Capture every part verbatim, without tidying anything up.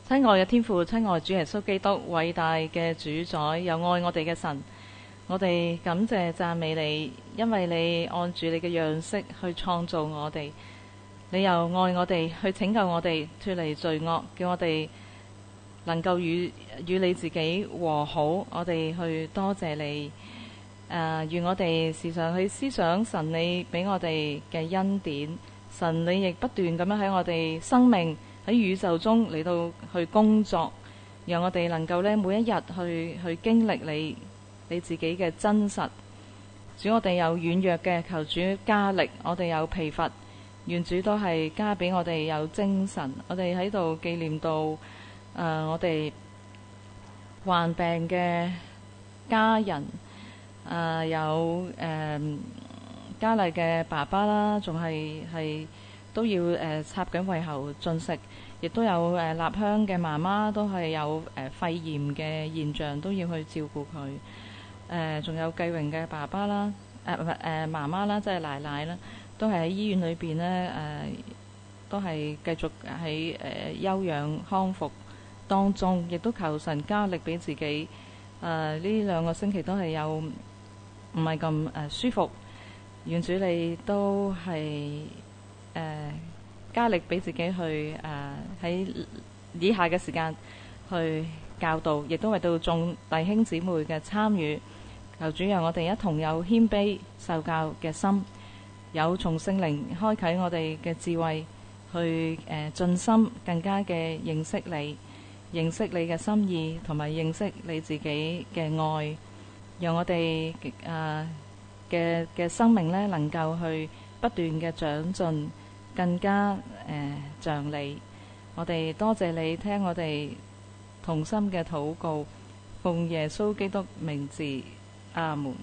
親愛嘅天父，親愛主耶穌基督，偉大嘅主宰，又愛我哋嘅神，我哋感謝讚美你，因為你按住你嘅樣式去創造我哋，你又愛我哋，去拯救我哋脫離罪惡，叫我哋能夠與與你自己和好。我哋去多謝你，誒、呃，願我哋時常去思想神你俾我哋嘅恩典，神你亦不斷咁樣喺我哋生命喺宇宙中嚟到去工作，讓我哋能夠呢每一日去去經歷你你自己嘅真實。主，我哋有軟弱嘅，求主加力；我哋有疲乏，願主都係加俾我哋有精神。我哋喺度紀念到誒、呃、我哋患病嘅家人，誒、呃、有誒、呃、嘉麗嘅爸爸啦，仲係係都要誒、呃、插緊胃喉進食，亦都有誒、呃、立香嘅媽媽都係有誒、呃、肺炎嘅現象，都要去照顧佢。誒、呃，仲有繼榮嘅爸爸啦，誒唔係誒媽媽啦，即係奶奶啦，都係喺醫院裏邊呢，誒、呃，都係繼續喺誒、呃、休養康復當中，亦都求神加力俾自己。誒、呃，呢兩個星期都係有唔係咁誒舒服，願主你都係誒、呃、加力俾自己去誒喺、呃、以下嘅時間去教導，亦都為到眾弟兄姊妹嘅參與。求主讓我哋一同有謙卑受教嘅心，有從聖靈開啟我哋嘅智慧，去誒盡心更加嘅認識你，認識你嘅心意，同埋認識你自己嘅愛，讓我哋誒嘅嘅生命呢能夠去不斷嘅長進，更加誒、呃、像你。我哋多謝你聽我哋同心嘅禱告，奉耶穌基督名字。阿門。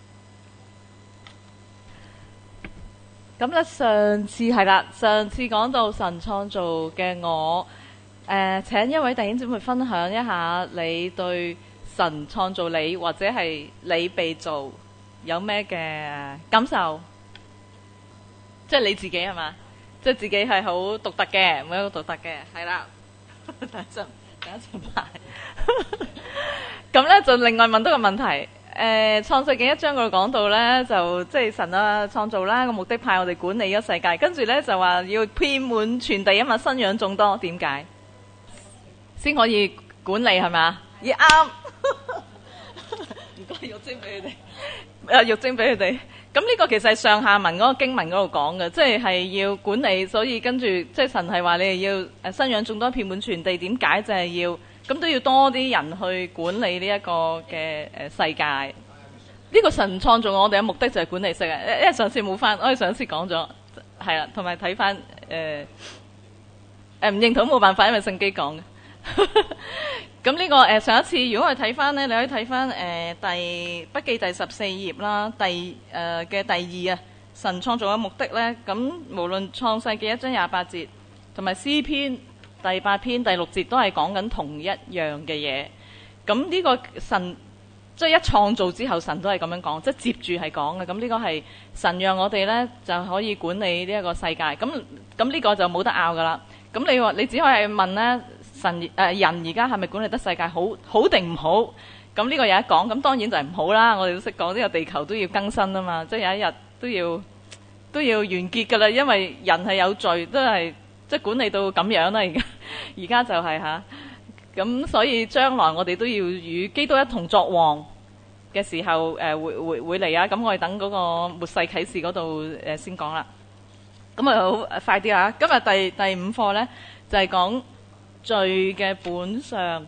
咁咧，上次係啦，上次講到神創造嘅我，誒、呃，請一位弟兄姊妹分享一下你對神創造你或者係你被造有咩嘅感受？即係你自己係嘛？即係自己係好獨特嘅，每一個獨特嘅，係啦。等一陣，等一陣排。咁咧就另外問多個問題。誒、呃、創世記一章嗰度講到呢，就即係神啊創造啦，個目的派我哋管理咗世界，跟住呢，就話要遍滿全地，因為生養眾多，點解先可以管理係咪？要啱，唔該玉晶俾佢哋，誒玉晶俾佢哋。咁呢個其實係上下文嗰個經文嗰度講嘅，即係係要管理，所以跟住即係神係話你哋要誒生養眾多，遍滿全地，點解就係要？咁都要多啲人去管理呢一個嘅誒世界。呢個神創造我哋嘅目的就係管理世界。因為上次冇翻，我哋上次講咗，係啦，同埋睇翻誒誒唔認同冇辦法，因為聖經講嘅。咁呢個誒上一次，如果我哋睇翻咧，你可以睇翻誒第筆記第十四頁啦，第誒嘅第二啊，神創造嘅目的咧，咁無論創世記一章廿八節同埋詩篇第八篇第六節都係講緊同一樣嘅嘢。咁呢個神即係一創造之後，神都係咁樣講，即係接住係講嘅。咁呢個係神讓我哋呢就可以管理呢一個世界。咁咁呢個就冇得拗噶啦。咁你話你只可以問呢神誒、呃、人而家係咪管理得世界好好定唔好？咁呢個有一講。咁當然就係唔好啦。我哋都識講呢個地球都要更新啊嘛，即係有一日都要都要完結噶啦。因為人係有罪，都係。即係管理到咁樣啦，而家而家就係嚇，咁所以將來我哋都要與基督一同作王嘅時候，誒、呃、會會會嚟啊！咁我哋等嗰個末世啟示嗰度誒先講啦。咁啊好快啲啊！今日第第五課咧就係、是、講罪嘅本相，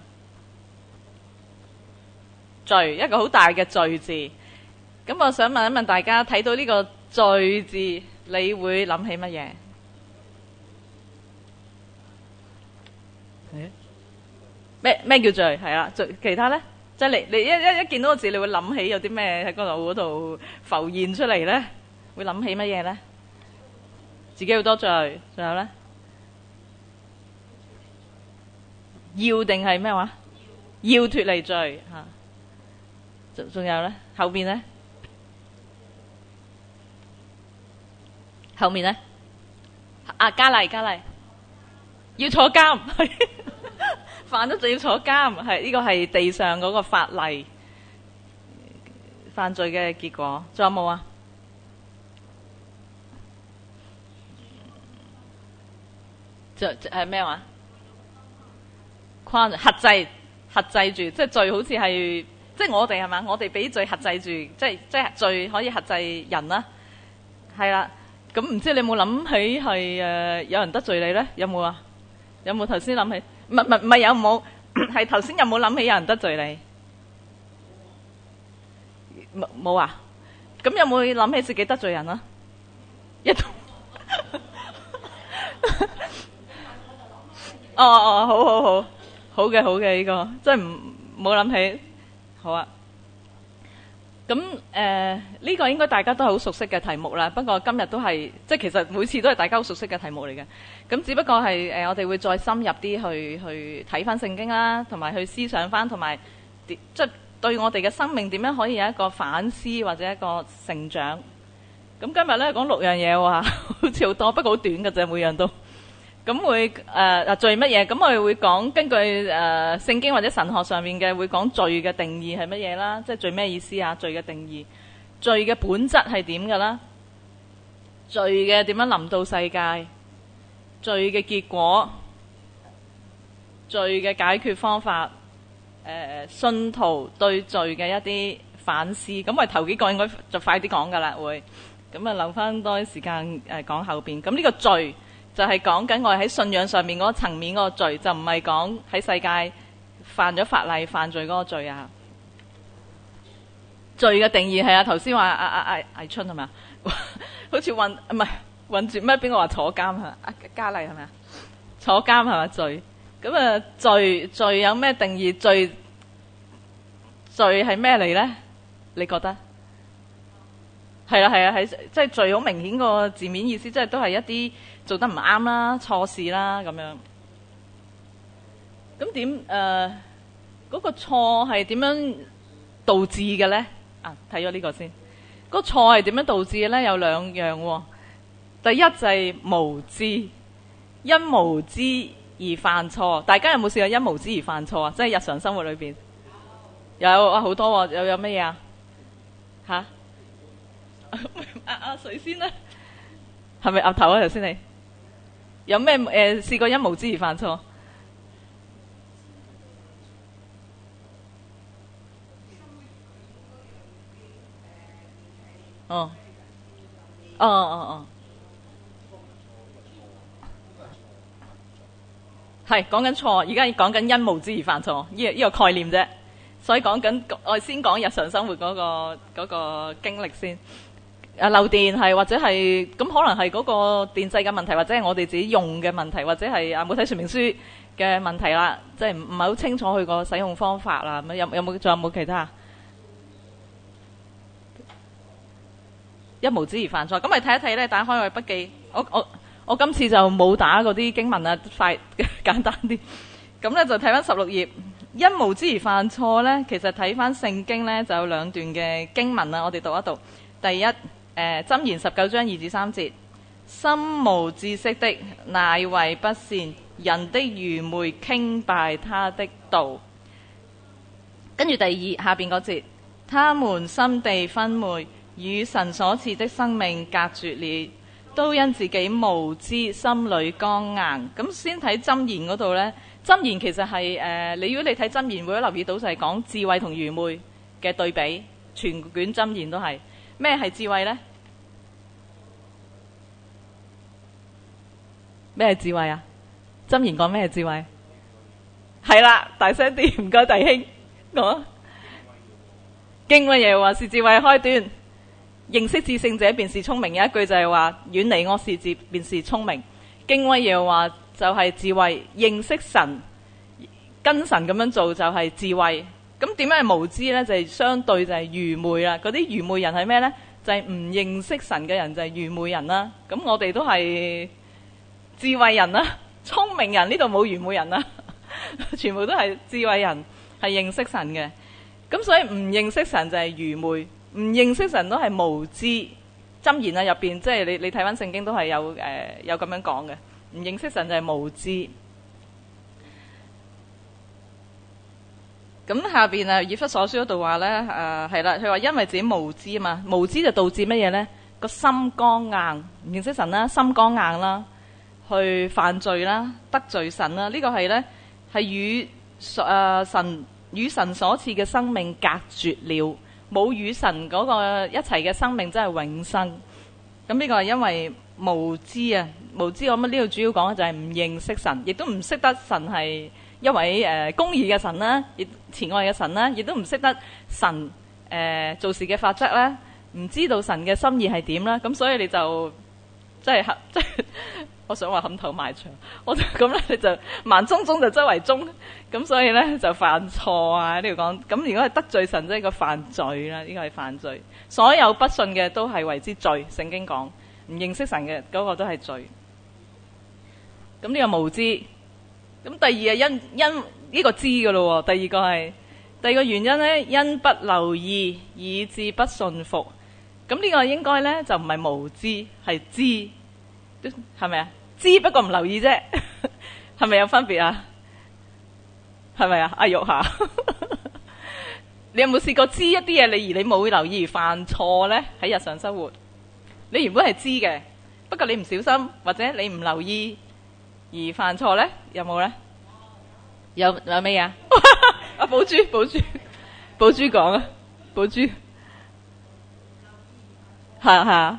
罪一個好大嘅罪字。咁我想問一問大家，睇到呢個罪字，你會諗起乜嘢？咩咩叫罪？係啦，罪其他咧，即係你你一一一見到個字，你會諗起有啲咩喺嗰度嗰度浮現出嚟咧？會諗起乜嘢咧？自己好多罪，仲有咧？要定係咩話？要脫離罪吓，仲仲有咧？後邊咧？後面咧？啊，加麗加麗，要坐監。 犯咗罪要坐監，係呢個係地上嗰個法例犯罪嘅結果。仲有冇啊？就係咩話？框住轄制，轄制住，即係罪好似係，即係我哋係嘛？我哋俾罪轄制住，即係即係罪可以轄制人啦。係啦，咁唔知你有冇諗起係誒有人得罪你咧？有冇啊？有冇頭先諗起？唔係唔係唔係有冇？係頭先有冇諗起有人得罪你？冇冇啊？咁有冇諗起自己得罪人啊？一度。哦哦，好好好，好嘅好嘅，呢個真係唔冇諗起。好啊。咁誒呢個應該大家都係好熟悉嘅題目啦。不過今日都係即係其實每次都係大家好熟悉嘅題目嚟嘅。咁只不過係誒、呃、我哋會再深入啲去去睇翻聖經啦，同埋去思想翻，同埋即係對我哋嘅生命點樣可以有一個反思或者一個成長。咁今日咧講六樣嘢喎，好似好多，不過好短嘅啫，每樣都。咁會誒啊罪乜嘢？咁我哋會講根據誒、呃、聖經或者神學上面嘅會講罪嘅定義係乜嘢啦？即係罪咩意思啊？罪嘅定義，罪嘅本質係點㗎啦？罪嘅點樣臨到世界？罪嘅結果？罪嘅解決方法？誒、呃、信徒對罪嘅一啲反思。咁我哋頭幾個應該就快啲講㗎啦，會咁啊留翻多啲時間誒、呃、講後邊。咁呢個罪。就係講緊我哋喺信仰上面嗰個層面嗰個罪，就唔係講喺世界犯咗法例犯罪嗰個罪啊。罪嘅定義係啊，頭先話阿阿阿魏春係咪啊？好似混唔係混住咩？邊個話坐監係阿嘉麗係咪啊？坐監係咪罪？咁啊罪罪有咩定義？罪罪係咩嚟咧？你覺得？係啦係啊係，即係罪好明顯個字面意思，即係都係一啲。做得唔啱啦，錯事啦咁樣。咁點誒嗰個錯係點樣導致嘅咧？啊，睇咗呢個先。嗰個錯係點樣導致嘅咧？有兩樣喎。第一就係無知，因無知而犯錯。大家有冇試過因無知而犯錯啊？即係日常生活裏邊有啊，好多喎。有有乜嘢啊？嚇？阿阿誰先咧？係咪岌頭啊？頭先你？有咩誒、呃、試過因無知而犯錯？哦，哦哦哦，係講緊錯，而家講緊因無知而犯錯，呢、這、呢個概念啫。所以講緊我哋先講日常生活嗰、那個嗰、那個經歷先。啊漏電係或者係咁，可能係嗰個電掣嘅問題，或者係我哋自己用嘅問題，或者係啊冇睇說明書嘅問題啦，即係唔唔係好清楚佢個使用方法啦。咁有有冇仲有冇其他？因無知而犯錯，咁咪睇一睇咧，打開我嘅筆記。我我我今次就冇打嗰啲經文啊，快簡單啲。咁咧就睇翻十六頁，因無知而犯錯咧，其實睇翻聖經咧就有兩段嘅經文啊，我哋讀一讀。第一。誒箴言十九章二至三節，心無知識的乃為不善，人的愚昧傾敗他的道。跟住第二下邊嗰節，他們心地昏昧，與神所賜的生命隔絕了，都因自己無知，心裏剛硬。咁先睇箴言嗰度呢，箴言其實係誒、呃，你如果你睇箴言，會留意到就係講智慧同愚昧嘅對比，全卷箴言都係。咩係智慧呢？咩係智慧啊？箴言講咩係智慧？係啦，大聲啲，唔該弟兄。我敬畏耶和華是智慧開端，認識至聖者便是聰明。有一句就係話，遠離惡事智便是聰明。敬畏耶和華就係智慧，認識神跟神咁樣做就係智慧。咁點樣係無知呢？就係、是、相對就係愚昧啦。嗰啲愚昧人係咩呢？就係、是、唔認識神嘅人就係愚昧人啦。咁我哋都係智慧人啦，聰明人呢度冇愚昧人啦，全部都係智慧人，係認識神嘅。咁所以唔認識神就係愚昧，唔認識神都係無知。箴言啊入邊，即係你你睇翻聖經都係有誒、呃、有咁樣講嘅。唔認識神就係無知。 咁下邊啊，以弗所書嗰度話咧，誒係啦，佢話因為自己無知啊嘛，無知就導致乜嘢咧？個心剛硬，唔認識神啦，心剛硬啦，去犯罪啦，得罪神啦。呢、這個係咧係與誒、呃、神與神所賜嘅生命隔絕了，冇與神嗰個一齊嘅生命真係永生。咁呢個係因為無知啊，無知我諗呢度主要講嘅就係唔認識神，亦都唔識得神係一位誒、呃、公義嘅神啦，亦慈愛嘅神啦，亦都唔識得神誒、呃、做事嘅法則啦，唔知道神嘅心意係點啦，咁所以你就即係即係我想話冚頭埋牆，我就咁咧你就盲中中就周圍中，咁所以咧就犯錯啊呢度講，咁如果係得罪神即係個犯罪啦，呢個係犯罪，所有不信嘅都係為之罪，聖經講唔認識神嘅嗰個都係罪。咁呢個無知，咁第二係因因呢個知噶咯，第二個係第二個原因咧，因不留意以致不信服。咁呢個應該咧就唔係無知，係知，係咪啊？知不過唔留意啫，係咪有分別啊？係咪啊？阿玉霞，你有冇試過知一啲嘢你而你冇留意而犯錯咧？喺日常生活，你原本係知嘅，不過你唔小心或者你唔留意而犯錯咧，有冇咧？有有咩啊？阿寶珠，寶珠，寶珠講啊，寶珠，係係。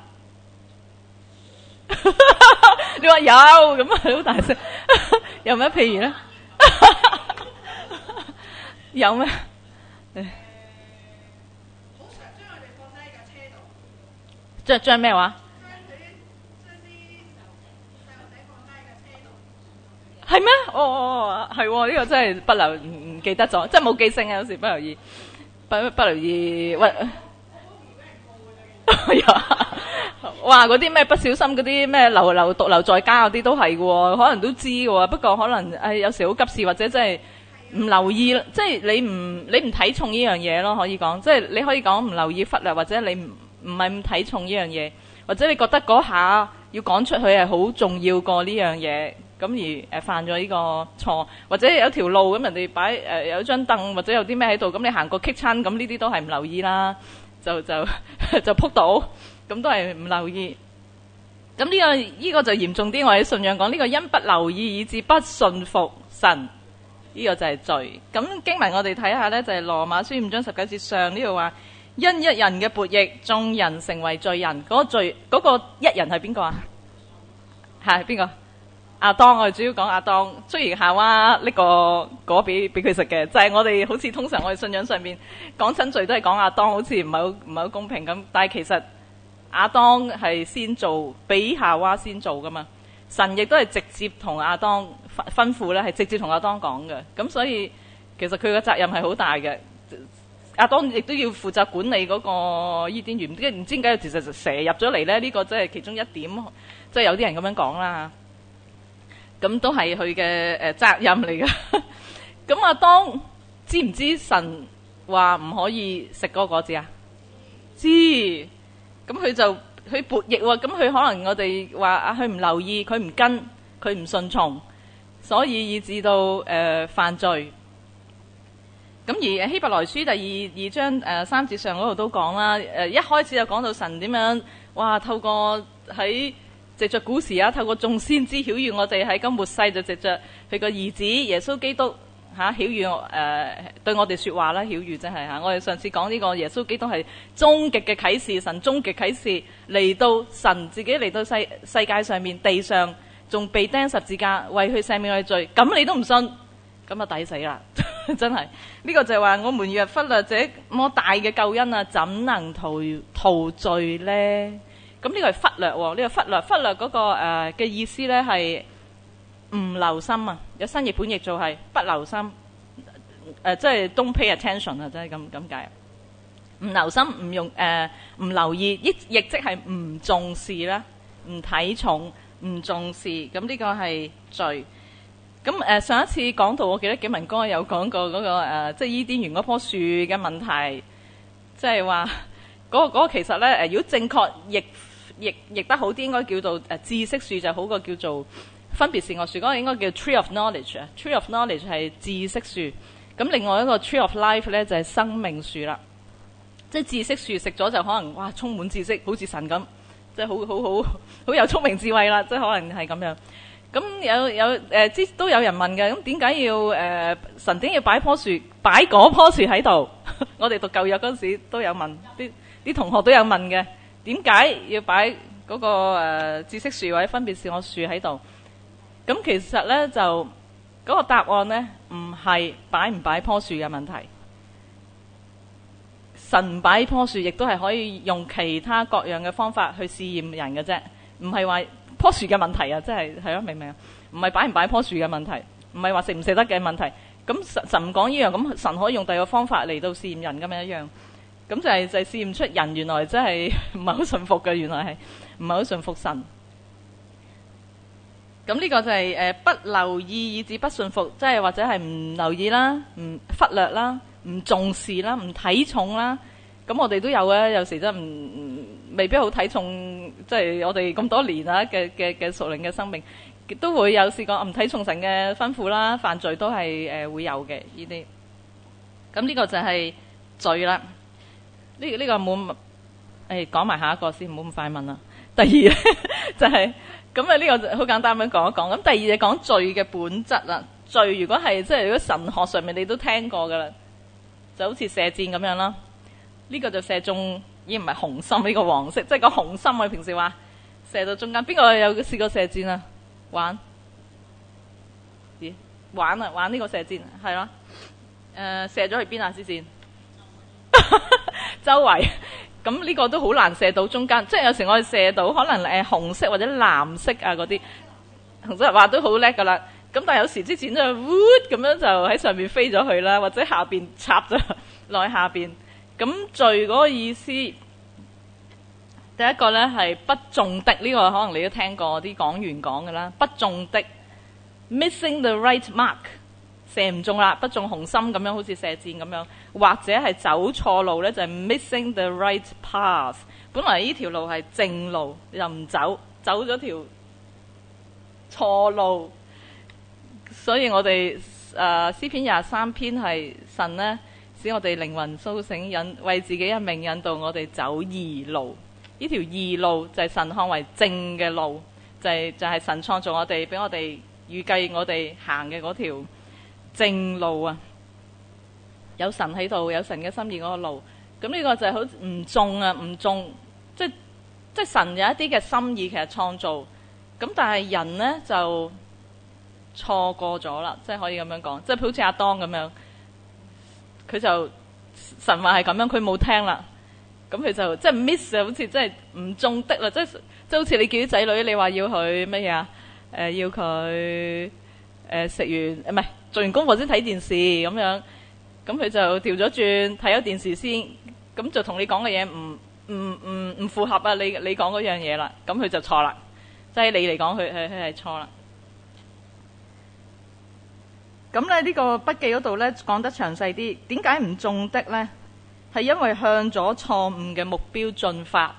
你話有咁啊，好大聲。有咩譬如咧？有咩？ 好常將我哋放低喺架車度。 將將咩話？ 將佢啲將啲細路仔放低喺架車度。 係咩？哦哦，係喎，呢個真係不留唔唔記得咗，即係冇記性啊！有時不留意，不不留意喂。哇！嗰啲咩不小心嗰啲咩留留獨留在家嗰啲都係嘅，可能都知嘅，不過可能誒有時好急事或者真係唔留意，即係你唔你唔睇重呢樣嘢咯，可以講，即係你可以講唔留意忽略，或者你唔唔係咁睇重呢樣嘢，或者你覺得嗰下要講出去係好重要過呢樣嘢，咁而誒犯咗呢個錯，或者有條路咁人哋擺誒有張凳或者有啲咩喺度，咁你行過棘親，咁呢啲都係唔留意啦，就就就撲到。咁都係唔留意，咁呢、這個呢、這個就嚴重啲。我喺信仰講呢、這個因不留意以致不信服神，呢、這個就係罪。咁經文我哋睇下呢，就係、是、羅馬書五章十九節上呢度話，因一人嘅悖逆，眾人成為罪人。嗰、那個罪嗰、那個一人係邊個啊？係邊個？亞當。我哋主要講亞當。雖然夏娃呢個果俾俾佢食嘅，就係、是、我哋好似通常我哋信仰上面講親罪都係講亞當，好似唔係好唔係好公平咁。但係其實亞當係先做，比夏娃先做噶嘛。神亦都係直接同亞當吩咐咧，係直接同亞當講嘅。咁所以其實佢嘅責任係好大嘅。亞當亦都要負責管理嗰個伊甸園，唔知唔知點解其實蛇入咗嚟咧？呢、這個真係其中一點，即係有啲人咁樣講啦。咁都係佢嘅誒責任嚟嘅。咁亞當知唔知神話唔可以食嗰個果子啊？知。咁佢就佢悖逆喎，咁佢可能我哋話啊，佢唔留意，佢唔跟，佢唔順從，所以以致到誒、呃、犯罪。咁而希伯來書第二二章誒、呃、三節上嗰度都講啦，誒、呃、一開始就講到神點樣，哇透過喺藉着古時啊，透過眾先知曉諭我哋喺今末世就藉着佢個兒子耶穌基督。嚇曉諭誒、呃、對我哋説話啦，曉諭真係嚇。我哋上次講呢個耶穌基督係終極嘅啟示，神終極啟示嚟到神自己嚟到世世界上面地上，仲被釘十字架為佢赦免我哋罪，咁你都唔信，咁啊抵死啦！真係呢、這個就係話我們若忽略這麼大嘅救恩啊，怎能逃逃罪呢？咁呢個係忽略喎，呢、這個忽略忽略嗰、那個嘅、呃、意思呢係。唔留心啊！有新譯本譯做係不留心，誒、呃、即係 don't pay attention 啊！真係咁咁解。唔留心，唔用誒，唔、呃、留意，亦亦即係唔重視啦，唔睇重，唔重視。咁呢個係罪。咁誒、呃、上一次講到，我記得紀文哥有講過嗰、那個、呃、即係伊甸園嗰棵樹嘅問題，即係話嗰個嗰、那個其實咧誒，如果正確譯譯譯得好啲，應該叫做誒、呃、知識樹，就好過叫做分別善惡樹。嗰個應該叫 tree of knowledge 啊，tree of knowledge 係知識樹。咁咁另外一個 tree of life 咧就係、是、生命樹啦，即係知識樹食咗就可能哇充滿知識，好似神咁，即係好好好好有聰明智慧啦，即係可能係咁樣。咁有有誒，之、呃、都有人問嘅，咁點解要誒、呃、神點要擺棵樹，擺嗰棵樹喺度？我哋讀舊約嗰陣時都有問，啲啲同學都有問嘅，點解要擺嗰、那個誒、呃、知識樹或者分別是我樹喺度？咁其實咧就嗰、那個答案咧唔係擺唔擺棵樹嘅問題，神擺棵樹亦都係可以用其他各樣嘅方法去試驗人嘅啫，唔係話棵樹嘅問題啊，即係係咯，明唔明啊？唔係擺唔擺棵樹嘅問題，唔係話食唔食得嘅問題。咁神神唔講呢樣，咁神可以用第二個方法嚟到試驗人咁樣一樣。咁就係就係試驗出人原來真係唔係好信服嘅，原來係唔係好信服神。咁呢個就係誒不留意以致不信服，即係或者係唔留意啦，唔忽略啦，唔重視啦，唔睇重啦。咁我哋都有嘅，有時真係唔未必好睇重，即係我哋咁多年啊嘅嘅嘅屬靈嘅生命，都會有試過唔睇重神嘅吩咐啦，犯罪都係誒會有嘅呢啲。咁呢個就係罪啦。呢呢個冇誒講埋下一個先，唔好咁快問啦。第二咧就係咁啊，呢個就好簡單咁講一講。咁第二就講罪嘅本質啦。罪如果係即係如果神學上面你都聽過噶啦，就好似射箭咁樣啦。呢個就射中，已經唔係紅心呢個黃色，即係個紅心我平時話射到中間。邊個有試過射箭啊？玩？咦？玩啊！玩呢個射箭係咯。誒，射咗去邊啊？支箭？周圍。咁呢個都好難射到中間，即係有時我哋射到可能誒紅色或者藍色啊嗰啲，紅色話都好叻噶啦。咁但係有時支箭就喎咁樣就喺上面飛咗去啦，或者下邊插咗落去下邊。咁罪嗰個意思，第一個呢係不中的，呢、這個可能你都聽過啲講員講嘅啦。不中的 ，missing the right mark， 射唔中啦，不中紅心咁樣，好似射箭咁樣，或者係走錯路呢，就係、是、missing the right path。本來呢條路係正路，又唔走，走咗條錯路。所以我哋誒詩篇廿三篇係神呢，使我哋靈魂甦醒，引為自己一命引導我哋走義路。呢條義路就係神看為正嘅路，就係、是、就係、是、神創造我哋，俾我哋預計我哋行嘅嗰條正路啊！有神喺度，有神嘅心意嗰個路。咁呢個就係好唔中啊，唔中，即係即係神有一啲嘅心意其實創造，咁但係人呢，就錯過咗啦，即係可以咁樣講，即係好似阿當咁樣。佢就神話係咁樣，佢冇聽啦，咁佢就即係 miss 啊，好似即係唔中的啦，即係即係好似你叫啲仔女，你話要佢乜嘢啊？誒、呃，要佢誒食完誒唔係做完功課先睇電視咁樣，咁佢就調咗轉睇咗電視先，咁就同你講嘅嘢唔唔唔唔符合啊！你你講嗰樣嘢啦，咁佢就錯啦，即係你嚟講佢佢佢係錯啦。咁咧呢個筆記嗰度咧講得詳細啲，點解唔中的咧？係因為向咗錯誤嘅目標進發。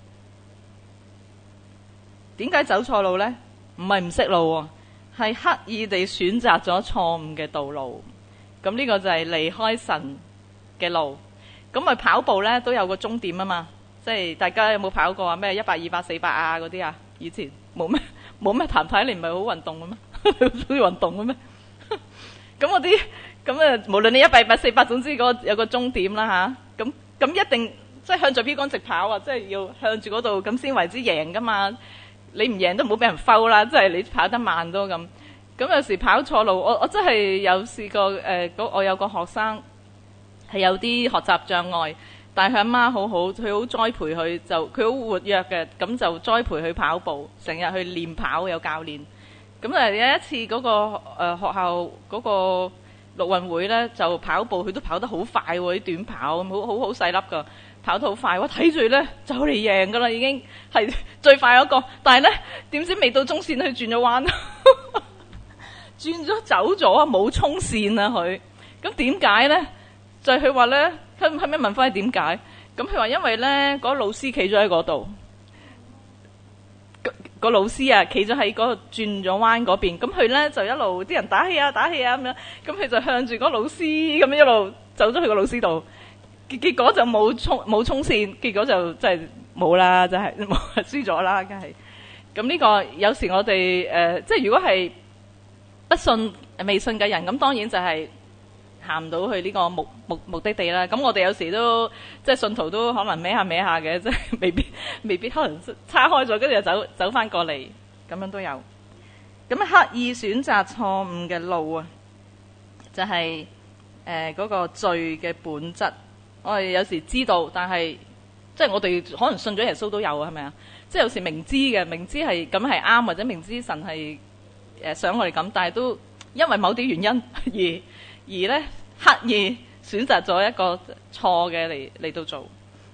點解走錯路咧？唔係唔識路喎，係刻意地選擇咗錯誤嘅道路。咁呢個就係離開神嘅路。咁咪跑步咧都有個終點啊嘛，即係大家有冇跑過啊？咩一百、二百、四百啊嗰啲啊？以前冇咩冇咩談睇，你唔係好運動嘅咩？好中意運動嘅咩？咁我啲咁啊，無論你一百、二百、四百，總之嗰個有個終點啦吓。咁咁一定即係向住標杆直跑啊！即係要向住嗰度咁先為之贏噶嘛。你唔贏都唔好俾人摟啦，即係你跑得慢都咁。咁有時跑錯路，我我真係有試過誒、呃，我有個學生係有啲學習障礙，但係佢阿媽好好，佢好栽培佢，就佢好活躍嘅，咁就栽培佢跑步，成日去練跑，有教練。咁啊有一次嗰、嗰個誒、呃、學校嗰個陸運會咧，就跑步佢都跑得好快喎，啲短跑，好好好細粒噶，跑得好快。我睇住咧就嚟贏噶啦，已經係最快嗰個。但係咧點知未到中線，佢轉咗彎，轉咗走咗啊，冇衝線啊佢。咁點解咧？就係佢話咧，佢係咪問翻係點解？咁佢話因為咧嗰、嗰個老師企咗喺嗰度。嗰個老師啊，企咗喺嗰個轉咗彎嗰邊，咁佢咧就一路啲人打氣啊打氣啊咁樣，咁佢就向住嗰個老師咁樣一路走咗去個老師度，結結果就冇衝冇衝線，結果就真係冇啦，真係冇輸咗啦，梗係。咁呢個有時我哋誒、呃，即係如果係不信未信嘅人，咁當然就係行唔到去呢個目目目的地啦。咁我哋有時都即係信徒都可能歪下歪下嘅，即係未必未必可能叉開咗，跟住又走走翻過嚟，咁樣都有。咁刻意選擇錯誤嘅路啊，就係誒嗰個罪嘅本質。我哋有時知道，但係即係我哋可能信咗耶穌都有啊，係咪啊？即係有時明知嘅，明知係咁係啱，或者明知神係誒想我哋咁，但係都因為某啲原因而而咧刻意選擇咗一個錯嘅嚟嚟到做。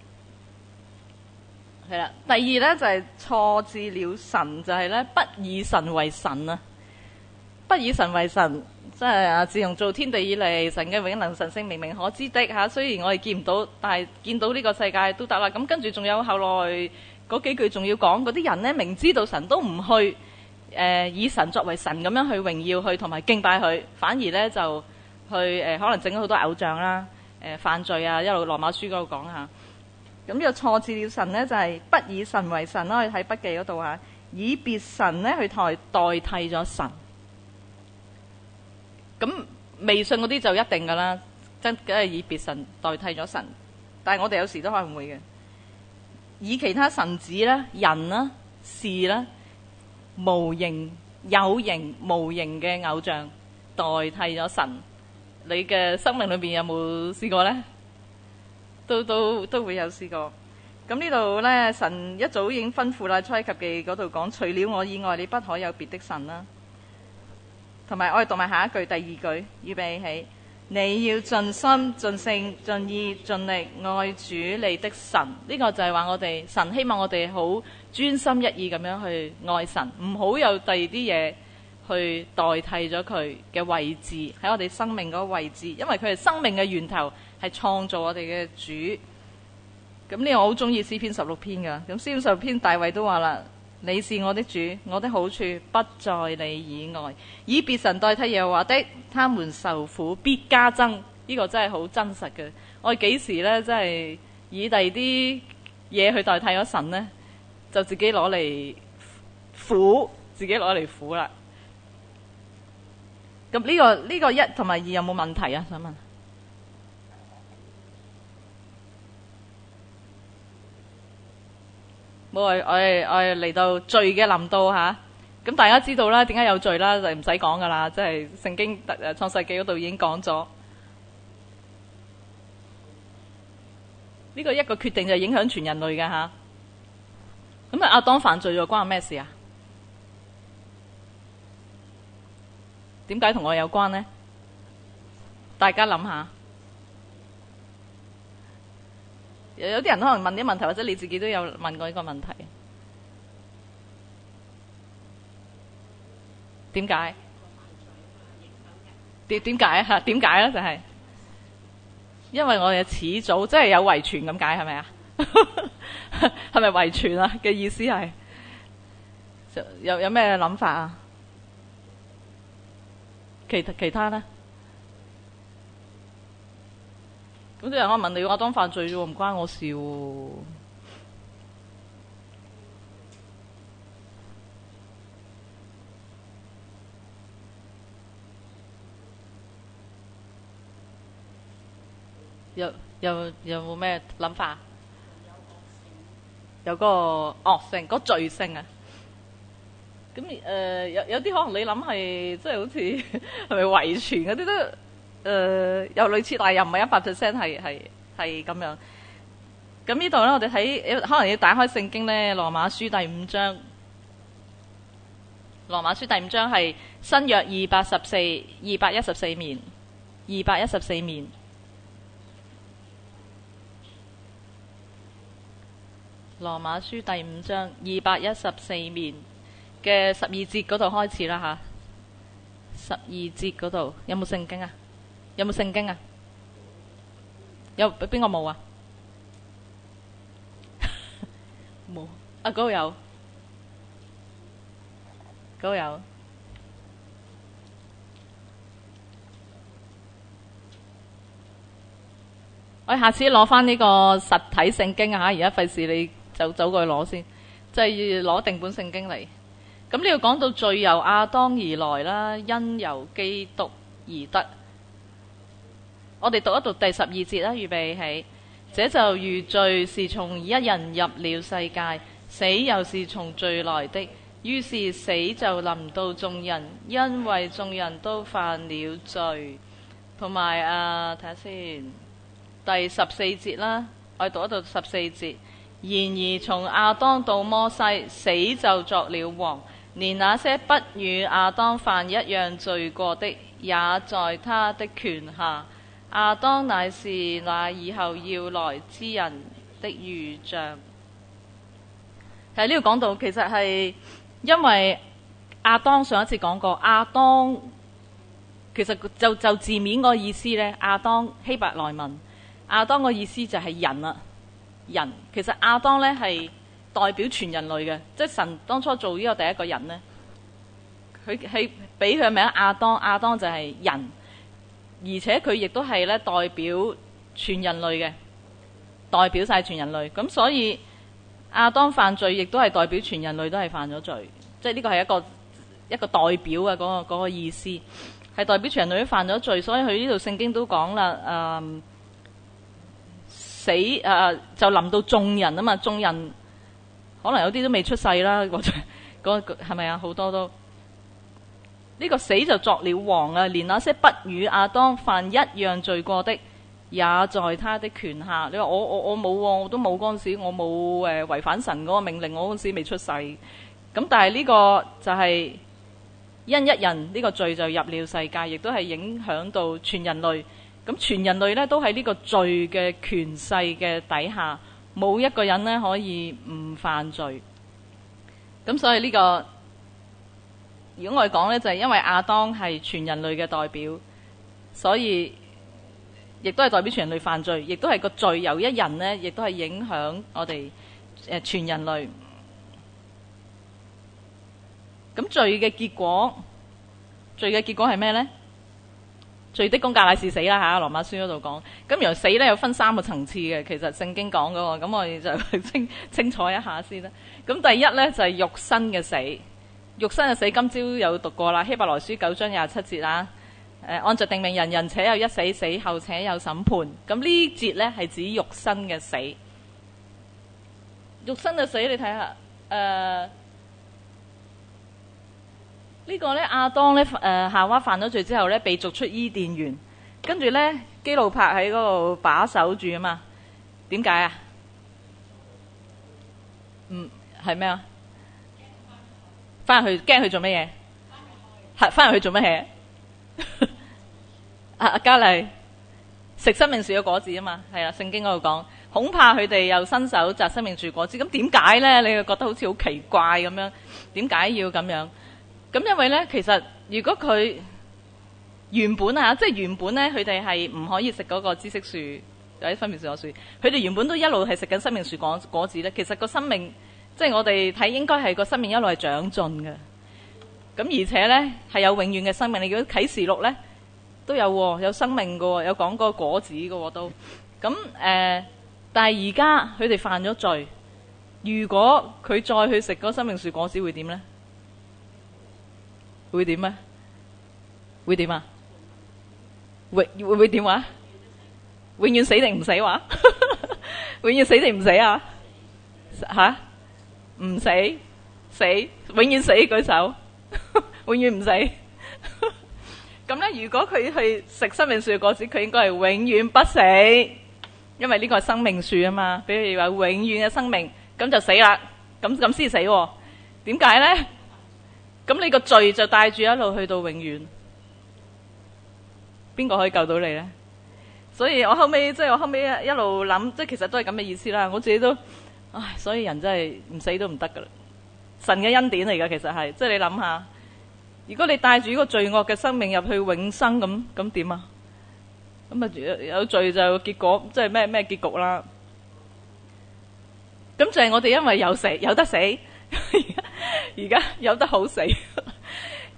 係啦，第二咧就係錯置了神，就係咧不以神為神啊！不以神為神，即係啊！自從造天地以嚟，神嘅永能神性明明可知的嚇。雖然我哋見唔到，但係見到呢個世界都得啦。咁跟住仲有後來嗰幾句仲要講，嗰啲人呢，明知道神都唔去誒、呃、以神作為神咁樣去榮耀佢同埋敬拜佢，反而呢就去誒、呃、可能整咗好多偶像啦、誒、呃、犯罪啊，一路羅馬書嗰度講下。咁呢個錯置了神呢，就係、是、不以神為神啦。我哋睇筆記嗰度嚇，以別神呢去代代替咗神。咁未信嗰啲就一定噶啦，真梗係以別神代替咗神。但係我哋有時都可能會嘅。以其他神子啦、人啦、事啦、無形、有形、無形嘅偶像代替咗神，你嘅生命裏邊有冇試過呢？都都都會有試過。咁呢度呢，神一早已經吩咐啦，出埃及記嗰度講，除了我以外，你不可有別的神啦。同埋我哋讀埋下一句，第二句，預備起，你要盡心、盡性、盡意、盡力愛主你的神。呢個就係話我哋神希望我哋好專心一意咁樣去愛神，唔好有第二啲嘢去代替咗佢嘅位置喺我哋生命嗰個位置，因為佢係生命嘅源頭，係創造我哋嘅主。咁呢個我好中意詩篇十六篇噶，咁詩篇十六篇大衛都話啦。你是我的主，我的好處不在你以外。以別神代替耶和華的，他們受苦必加增。呢個真係好真實嘅。我哋幾時呢？真係以第二啲嘢去代替咗神呢？就自己攞嚟苦，自己攞嚟苦啦。咁呢個呢個一同埋二有冇問題啊？想問。冇，我哋我哋嚟到罪嘅臨到吓，咁大家知道啦，點解有罪啦，就唔使講噶啦，即係聖經誒創世紀嗰度已經講咗。呢個一個決定就影響全人類嘅吓。咁啊，亞當犯罪又關我咩事啊？點解同我有關呢？大家諗下。有啲人可能問啲問題，或者你自己都有問過呢個問題。點解？點點解嚇？點解咧？就係因為我哋始祖即係有遺傳咁解，係咪啊？係咪遺傳啊？嘅意思係有有咩諗法啊？其其他咧？咁啲人可能問你，我當犯罪啫喎，唔關我事喎。有有有冇咩諗法？有個惡性，個罪性啊。咁誒、呃、有有啲可能你諗係即係好似係咪遺傳嗰啲都？誒、呃，又類似，但係又唔係一百 percent 係係係咁樣。咁呢度咧，我哋睇可能要打開聖經咧，《羅馬書》第五章，《羅馬書》第五章係新約二百十四、二百一十四面，二百一十四面，《羅馬書》第五章二百一十四面嘅十二節嗰度開始啦吓。十二節嗰度有冇聖經啊？有冇聖經啊？有邊個冇啊？冇啊，嗰度有高友。我下次攞翻呢個實體聖經啊！而家費事你就走過去攞先，即係攞定本聖經嚟。咁呢度講到罪由亞當而來啦，因由基督而得。我哋讀一讀第十二節啦，預備起。這就如罪是從一人入了世界，死又是從罪來的，於是死就臨到眾人，因為眾人都犯了罪。同埋啊，睇下先，第十四節啦，我哋讀一讀十四節。然而從亞當到摩西，死就作了王，連那些不與亞當犯一樣罪過的，也在他的權下。亞當乃是那以後要來之人的預像。喺呢度講到，其實係因為亞當上一次講過，亞當其實就就字面個意思呢，亞當希伯來文，亞當個意思就係人啊，人。其實亞當呢係代表全人類嘅，即係神當初做呢個第一個人呢，佢係俾佢名亞當，亞當就係人。而且佢亦都係咧代表全人類嘅，代表晒全人類。咁所以亞當犯罪，亦都係代表全人類都係犯咗罪。即係呢個係一個一個代表嘅嗰個嗰個意思，係代表全人類都犯咗罪。所以佢呢度聖經都講啦，誒、呃、死誒、呃、就臨到眾人啊嘛，眾人可能有啲都未出世啦，或者嗰個係咪啊？好多都。呢個死就作了王啊！連那些不與亞當犯一樣罪過的，也在他的權下。你話我我我冇喎，我都冇嗰陣時，我冇誒違反神嗰個命令，我嗰陣時未出世。咁但係呢個就係因一人呢個罪就入了世界，亦都係影響到全人類。咁全人類呢都喺呢個罪嘅權勢嘅底下，冇一個人呢可以唔犯罪。咁所以呢個。如果我哋講呢，就係因為亞當係全人類嘅代表，所以亦都係代表全人類犯罪，亦都係個罪由一人呢，亦都係影響我哋誒全人類。咁罪嘅結果，罪嘅結果係咩呢？罪的工價乃是死啦嚇，羅馬書嗰度講。咁原來死呢有分三個層次嘅，其實聖經講嗰個，咁我哋就清清楚一下先啦。咁第一呢，就係肉身嘅死。肉身嘅死，今朝有讀過啦，希伯來書九章廿七節啦。誒，按着定命，人人且有一死，死後且有審判。咁呢節呢係指肉身嘅死。肉身嘅死，你睇下，誒、呃，呢、這個呢，亞當呢，誒、呃、夏娃犯咗罪之後呢，被逐出伊甸園，跟住呢，基路伯喺嗰度把守住啊嘛。點解啊？嗯，係咩啊？翻去驚佢做乜嘢？係翻入去做乜嘢？阿阿嘉麗食生命樹嘅果子啊嘛，係啦，聖經嗰度講，恐怕佢哋又伸手摘生命樹果子。咁點解呢？你又覺得好似好奇怪咁樣？點解要咁樣？咁因為呢，其實如果佢原本啊，即係原本呢，佢哋係唔可以食嗰個知識樹或者分別樹果樹，佢哋原本都一路係食緊生命樹果果子呢。其實個生命。即係我哋睇，應該係個生命一路係長進嘅。咁而且呢，係有永遠嘅生命。你如果啟示錄呢，都有、哦、有生命嘅，有講過果子嘅都。咁誒、呃，但係而家佢哋犯咗罪，如果佢再去食嗰生命樹果子，會點呢？會點呢？會點啊？會會會點話？永遠死定唔死話？永遠死定唔死啊？吓？唔死，死，永遠死，舉手，永遠唔死。咁呢，如果佢去食生命樹嘅果子，佢應該係永遠不死，因為呢個係生命樹啊嘛。比如話永遠嘅生命，咁就死啦，咁咁先死。點解呢？咁你個罪就帶住一路去到永遠，邊個可以救到你呢？所以我後尾即係我後尾一路諗，即係其實都係咁嘅意思啦。我自己都。唉，所以人真係唔死都唔得噶啦，神嘅恩典嚟噶，其實係，即係你諗下，如果你帶住呢個罪惡嘅生命入去永生，咁咁點啊？咁啊有罪就結果，即係咩咩結局啦？咁就係我哋因為有死有得死，而家有得好死。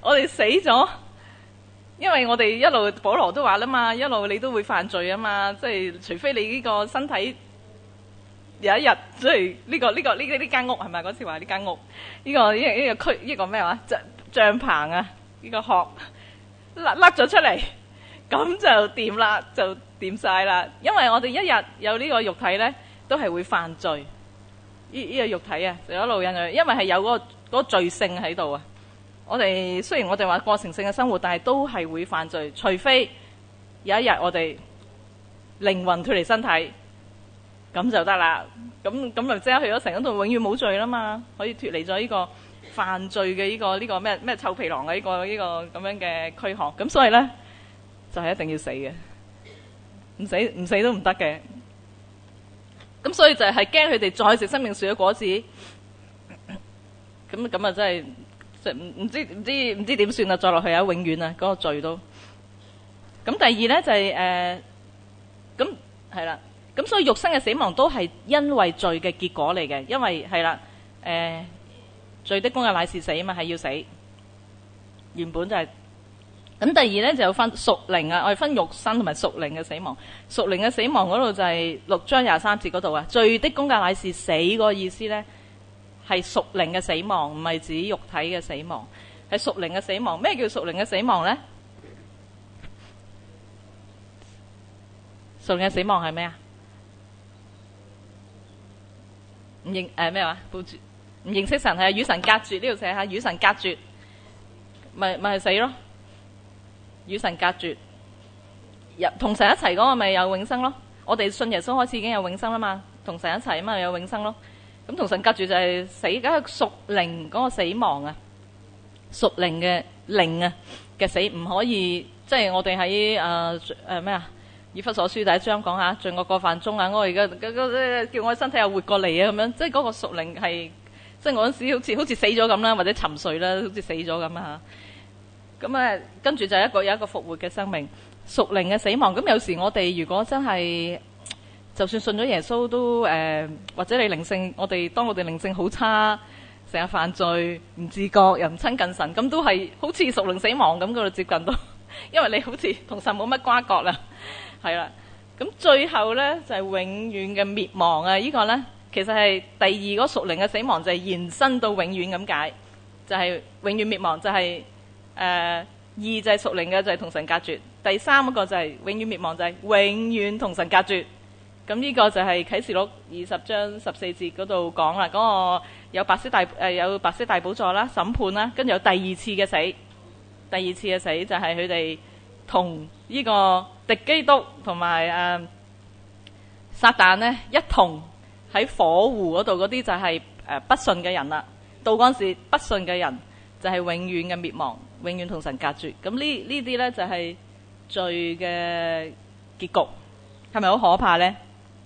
我哋死咗，因為我哋一路保羅都話啦嘛，一路你都會犯罪啊嘛，即係除非你呢個身體有一日即係呢個呢、這個呢呢間屋係咪嗰次話呢間屋呢、這個呢呢、這個區呢、這個咩話帳帳篷啊呢、這個殼甩甩咗出嚟，咁就掂啦，就掂晒啦。因為我哋一日有呢個肉體咧，都係會犯罪。呢、這、呢個肉體啊，就一路印因為係有嗰、那個嗰、那個罪性喺度啊。我哋雖然我哋話過成聖嘅生活，但係都係會犯罪，除非有一日我哋靈魂脫離身體，咁就得啦。咁咁就即刻去咗神嗰度，永遠冇罪啦嘛，可以脫離咗呢個犯罪嘅呢、這個呢、這個咩咩臭皮囊嘅呢、這個呢、這個咁樣嘅軀殼。咁所以呢，就係、是、一定要死嘅，唔死唔死都唔得嘅。咁所以就係驚佢哋再食生命樹嘅果子，咁咁啊真係。唔唔知唔知唔知點算啦，再落去啊，永遠啊，嗰個罪都。咁第二咧就係誒，咁係啦，咁所以肉身嘅死亡都係因為罪嘅結果嚟嘅，因為係啦，誒，罪的工價乃是死啊嘛，係要死。原本就係。咁第二咧就有分屬靈啊，我哋分肉身同埋屬靈嘅死亡。屬靈嘅死亡嗰度就係六章廿三節嗰度啊，罪的工價乃是死嗰個意思咧。係屬靈嘅死亡，唔係指肉體嘅死亡，係屬靈嘅死亡。咩叫屬靈嘅死亡呢？屬靈嘅死亡係咩啊？唔認誒咩話？唔認識神係與神隔絕，呢度寫下與神隔絕，咪咪係死咯。與神隔絕，入同神一齊嗰個咪有永生咯。我哋信耶穌開始已經有永生啦嘛，同神一齊啊嘛有永生咯。咁同神隔住就係死，梗係屬靈嗰個死亡啊，屬靈嘅靈啊嘅死唔可以，即係我哋喺誒誒咩啊？以弗所書第一章講下，罪惡過犯中啊，我而家叫我身體又活過嚟啊，咁樣，即係嗰個屬靈係，即係我嗰時好似好似死咗咁啦，或者沉睡啦，好似死咗咁啊嚇。咁啊，跟住就一個有一個復活嘅生命，屬靈嘅死亡。咁有時我哋如果真係，就算信咗耶穌都誒、呃，或者你靈性，我哋當我哋靈性好差，成日犯罪，唔自覺又唔親近神，咁都係好似屬靈死亡咁嗰度接近到，因為你好似同神冇乜瓜葛啦，係啦。咁最後呢，就係、是、永遠嘅滅亡啊！呢、這個呢，其實係第二個屬靈嘅死亡，就係延伸到永遠咁解，就係、是、永遠滅亡，就係、是、誒、呃、二就係屬靈嘅，就係同神隔絕；第三個就係永遠滅亡，就係、是、永遠同神隔絕。咁呢個就係啟示錄二十章十四節嗰度講啦，嗰、那個有白色大誒、呃、有白色大寶座啦，審判啦，跟住有第二次嘅死，第二次嘅死就係佢哋同呢個敵基督同埋誒撒旦呢一同喺火湖嗰度，嗰啲就係誒不信嘅人啦。到嗰陣時不信嘅人就係永遠嘅滅亡，永遠同神隔絕。咁呢呢啲呢就係罪嘅結局，係咪好可怕呢？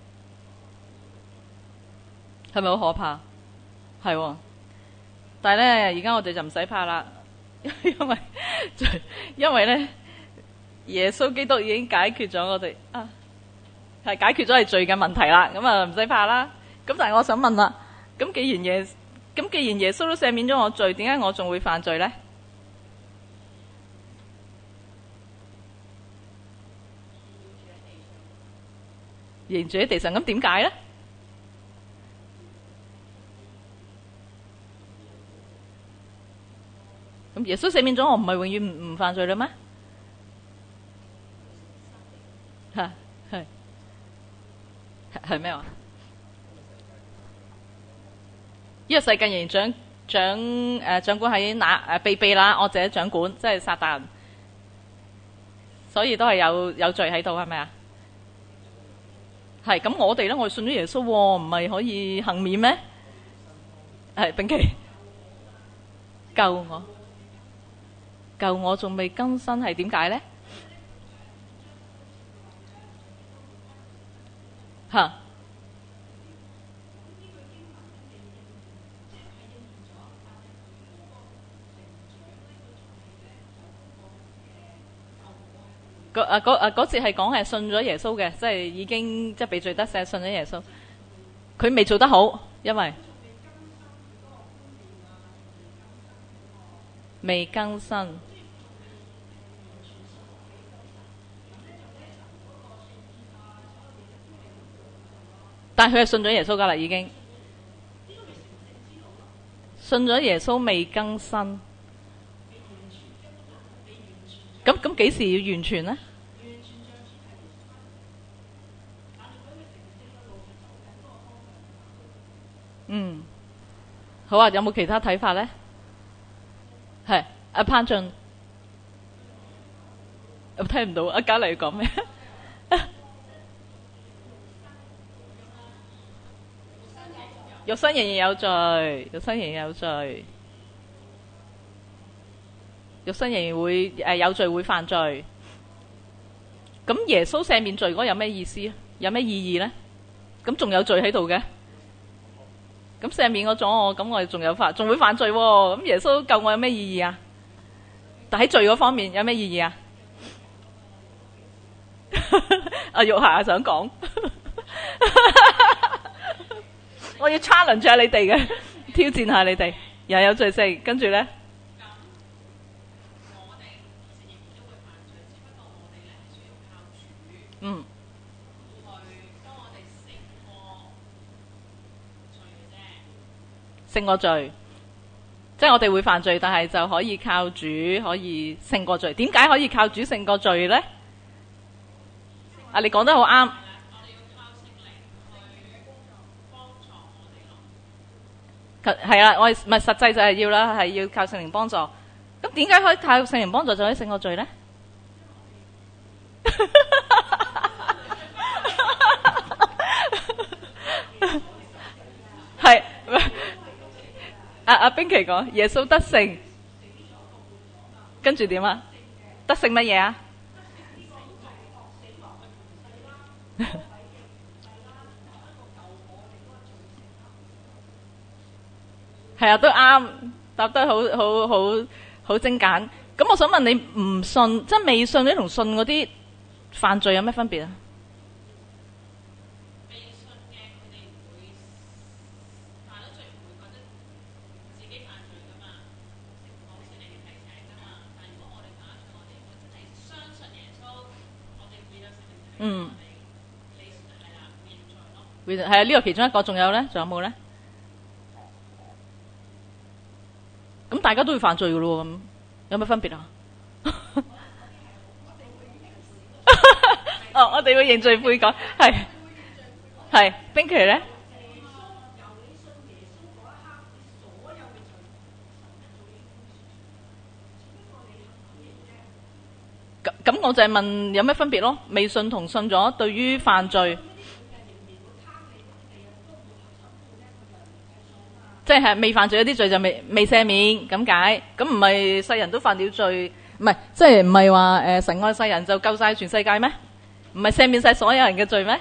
係咪好可怕？係喎，但係咧，而家我哋就唔使怕啦，因為因為咧，耶穌基督已經解決咗我哋啊，係解決咗係罪嘅問題啦，咁啊唔使怕啦。咁但係我想問啦，咁既然耶咁既然耶穌都赦免咗我罪，點解我仲會犯罪咧？仍住喺地上，咁點解咧？咁耶穌赦免咗我，唔係永遠唔唔犯罪啦咩？吓係係咩話？呢個世界仍然掌掌誒掌管喺那誒被被那惡者掌管，即係撒旦，所以都係有有罪喺度，係咪啊？係咁，我哋咧，我哋信咗耶穌，唔係可以幸免咩？係炳琪救我。救我仲未更新，係點解呢？吓，嗰啊嗰啊嗰節係講係信咗耶穌嘅，即係已經即係被罪得赦，信咗耶穌。佢未做得好，因為未更新。但係佢係信咗耶穌㗎啦，已經信咗耶穌未更新。咁咁幾時要完全呢？嗯，好啊，有冇其他睇法呢？係阿潘俊，我聽唔到阿嘉麗講咩？肉身仍然有罪，肉身仍然有罪，肉身仍然會誒、呃、有罪會犯罪。咁耶穌赦免罪嗰個有咩意思啊？有咩意義呢？咁仲有罪喺度嘅，咁赦免咗我，咁我哋仲有犯，仲會犯罪喎、哦。咁耶穌救我有咩意義啊？但喺罪嗰方面有咩意義啊？阿玉霞想講。我要 challenge 下你哋嘅，挑戰下你哋，又有罪性，跟住呢，嗯，勝過罪，即係我哋會犯罪，但係就可以靠主可以勝過罪。點解可以靠主勝過罪呢？啊，你講得好啱。係啦，我哋咪實際就係要啦，係要靠聖靈幫助。咁點解可以靠聖靈幫助就可以勝過罪呢？係阿阿冰琪講耶穌得勝，跟住點啊？得勝乜嘢啊？係啊，都啱，答得好好好好精簡。咁我想問你，唔信即係未信嗰啲同信嗰啲犯罪有咩分別啊？未信嘅佢哋唔會犯咗罪，唔會覺得自己犯罪噶嘛，好似你哋提醒噶嘛。但係如果我哋犯咗罪，我哋會真係相信耶穌，我哋會有聖靈。嗯。你係啦，會認罪咯。會係啊，呢個其中一個，仲有咧，仲有冇咧？咁大家都會犯罪噶咯，咁有咩分別啊？哦，我哋會認罪悔改，係係。冰琪咧？咁咁，我就係問有咩分別咯？未信同信咗，對於犯罪。即係未犯罪嗰啲罪就未未赦免咁解，咁唔係世人都犯了罪，唔係即係唔係話誒神愛世人就救晒全世界咩？唔係赦免晒所有人嘅罪咩？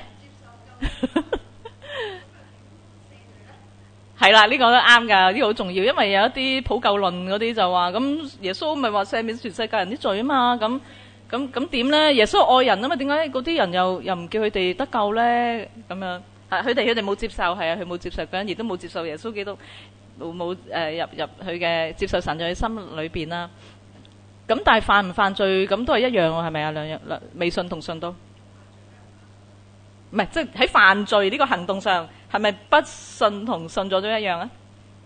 係啦，呢個都啱噶，呢個好重要，因為有一啲普救論嗰啲就話，咁耶穌咪話赦免全世界人啲罪啊嘛，咁咁咁點咧？耶穌愛人啊嘛，點解嗰啲人又又唔叫佢哋得救咧？咁樣。係佢哋佢哋冇接受，係啊，佢冇接受嗰陣，亦都冇接受耶穌基督，冇冇誒入入佢嘅接受神在佢心裏邊啦。咁但係犯唔犯罪咁都係一樣喎，係咪啊？兩樣兩未信同信都唔係，即係喺犯罪呢個行動上係咪不信同信咗都一樣啊？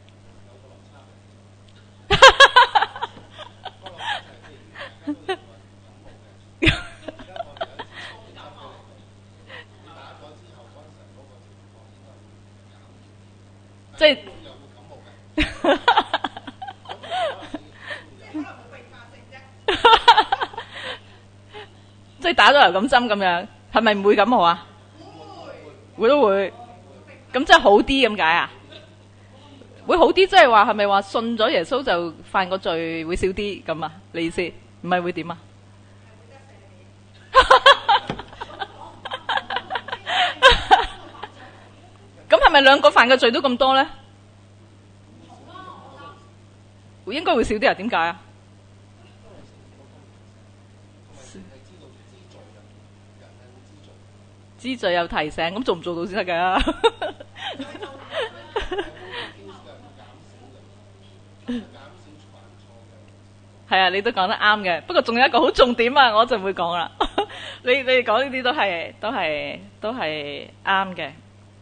即係，即係打咗流感針咁樣，係咪唔會感冒啊？會，會都會。咁即係好啲咁解啊？會好啲，即係話係咪話信咗耶穌就犯個罪會少啲咁啊？你意思？唔係會點啊？咁係咪兩個犯嘅罪都咁多咧？應該會少啲啊？點解啊？知罪有提醒，咁做唔做到先得噶？ 係啊，你都講得啱嘅。不過仲有一個好重點啊，我就會講啦。你你哋講呢啲都係都係都係啱嘅。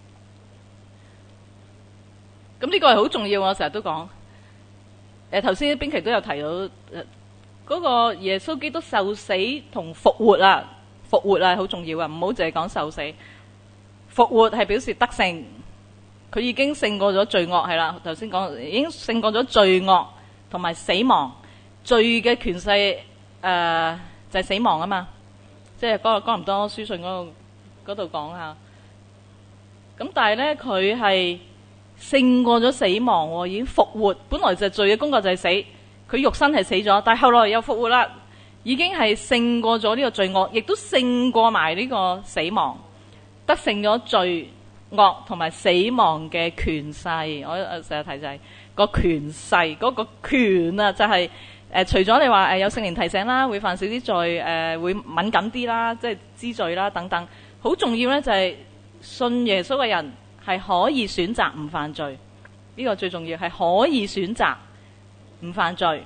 咁呢個係好重要，我成日都講。誒頭先邊期都有提到，嗰、那個耶穌基督受死同復活啊，復活啊好重要啊，唔好淨係講受死。復活係表示得勝，佢已經勝過咗罪惡，係啦。頭先講已經勝過咗罪惡同埋死亡。罪嘅權勢誒、呃、就係、是、死亡啊嘛，即係哥哥林多書信嗰度嗰度講下。咁但係咧佢係勝過咗死亡喎，已經復活。本來就係罪嘅工作就係死，佢肉身係死咗，但係後來又復活啦，已經係勝過咗呢個罪惡，亦都勝過埋呢個死亡，得勝咗罪惡同埋死亡嘅權勢。我成日提就係個權勢，嗰、那個權啊就係、是。誒、呃，除咗你話誒、呃、有聖靈提醒啦，會犯少啲罪，誒、呃、會敏感啲啦，即係知罪啦等等，好重要咧就係、是、信耶穌嘅人係可以選擇唔犯罪，呢、這個最重要，係可以選擇唔犯罪，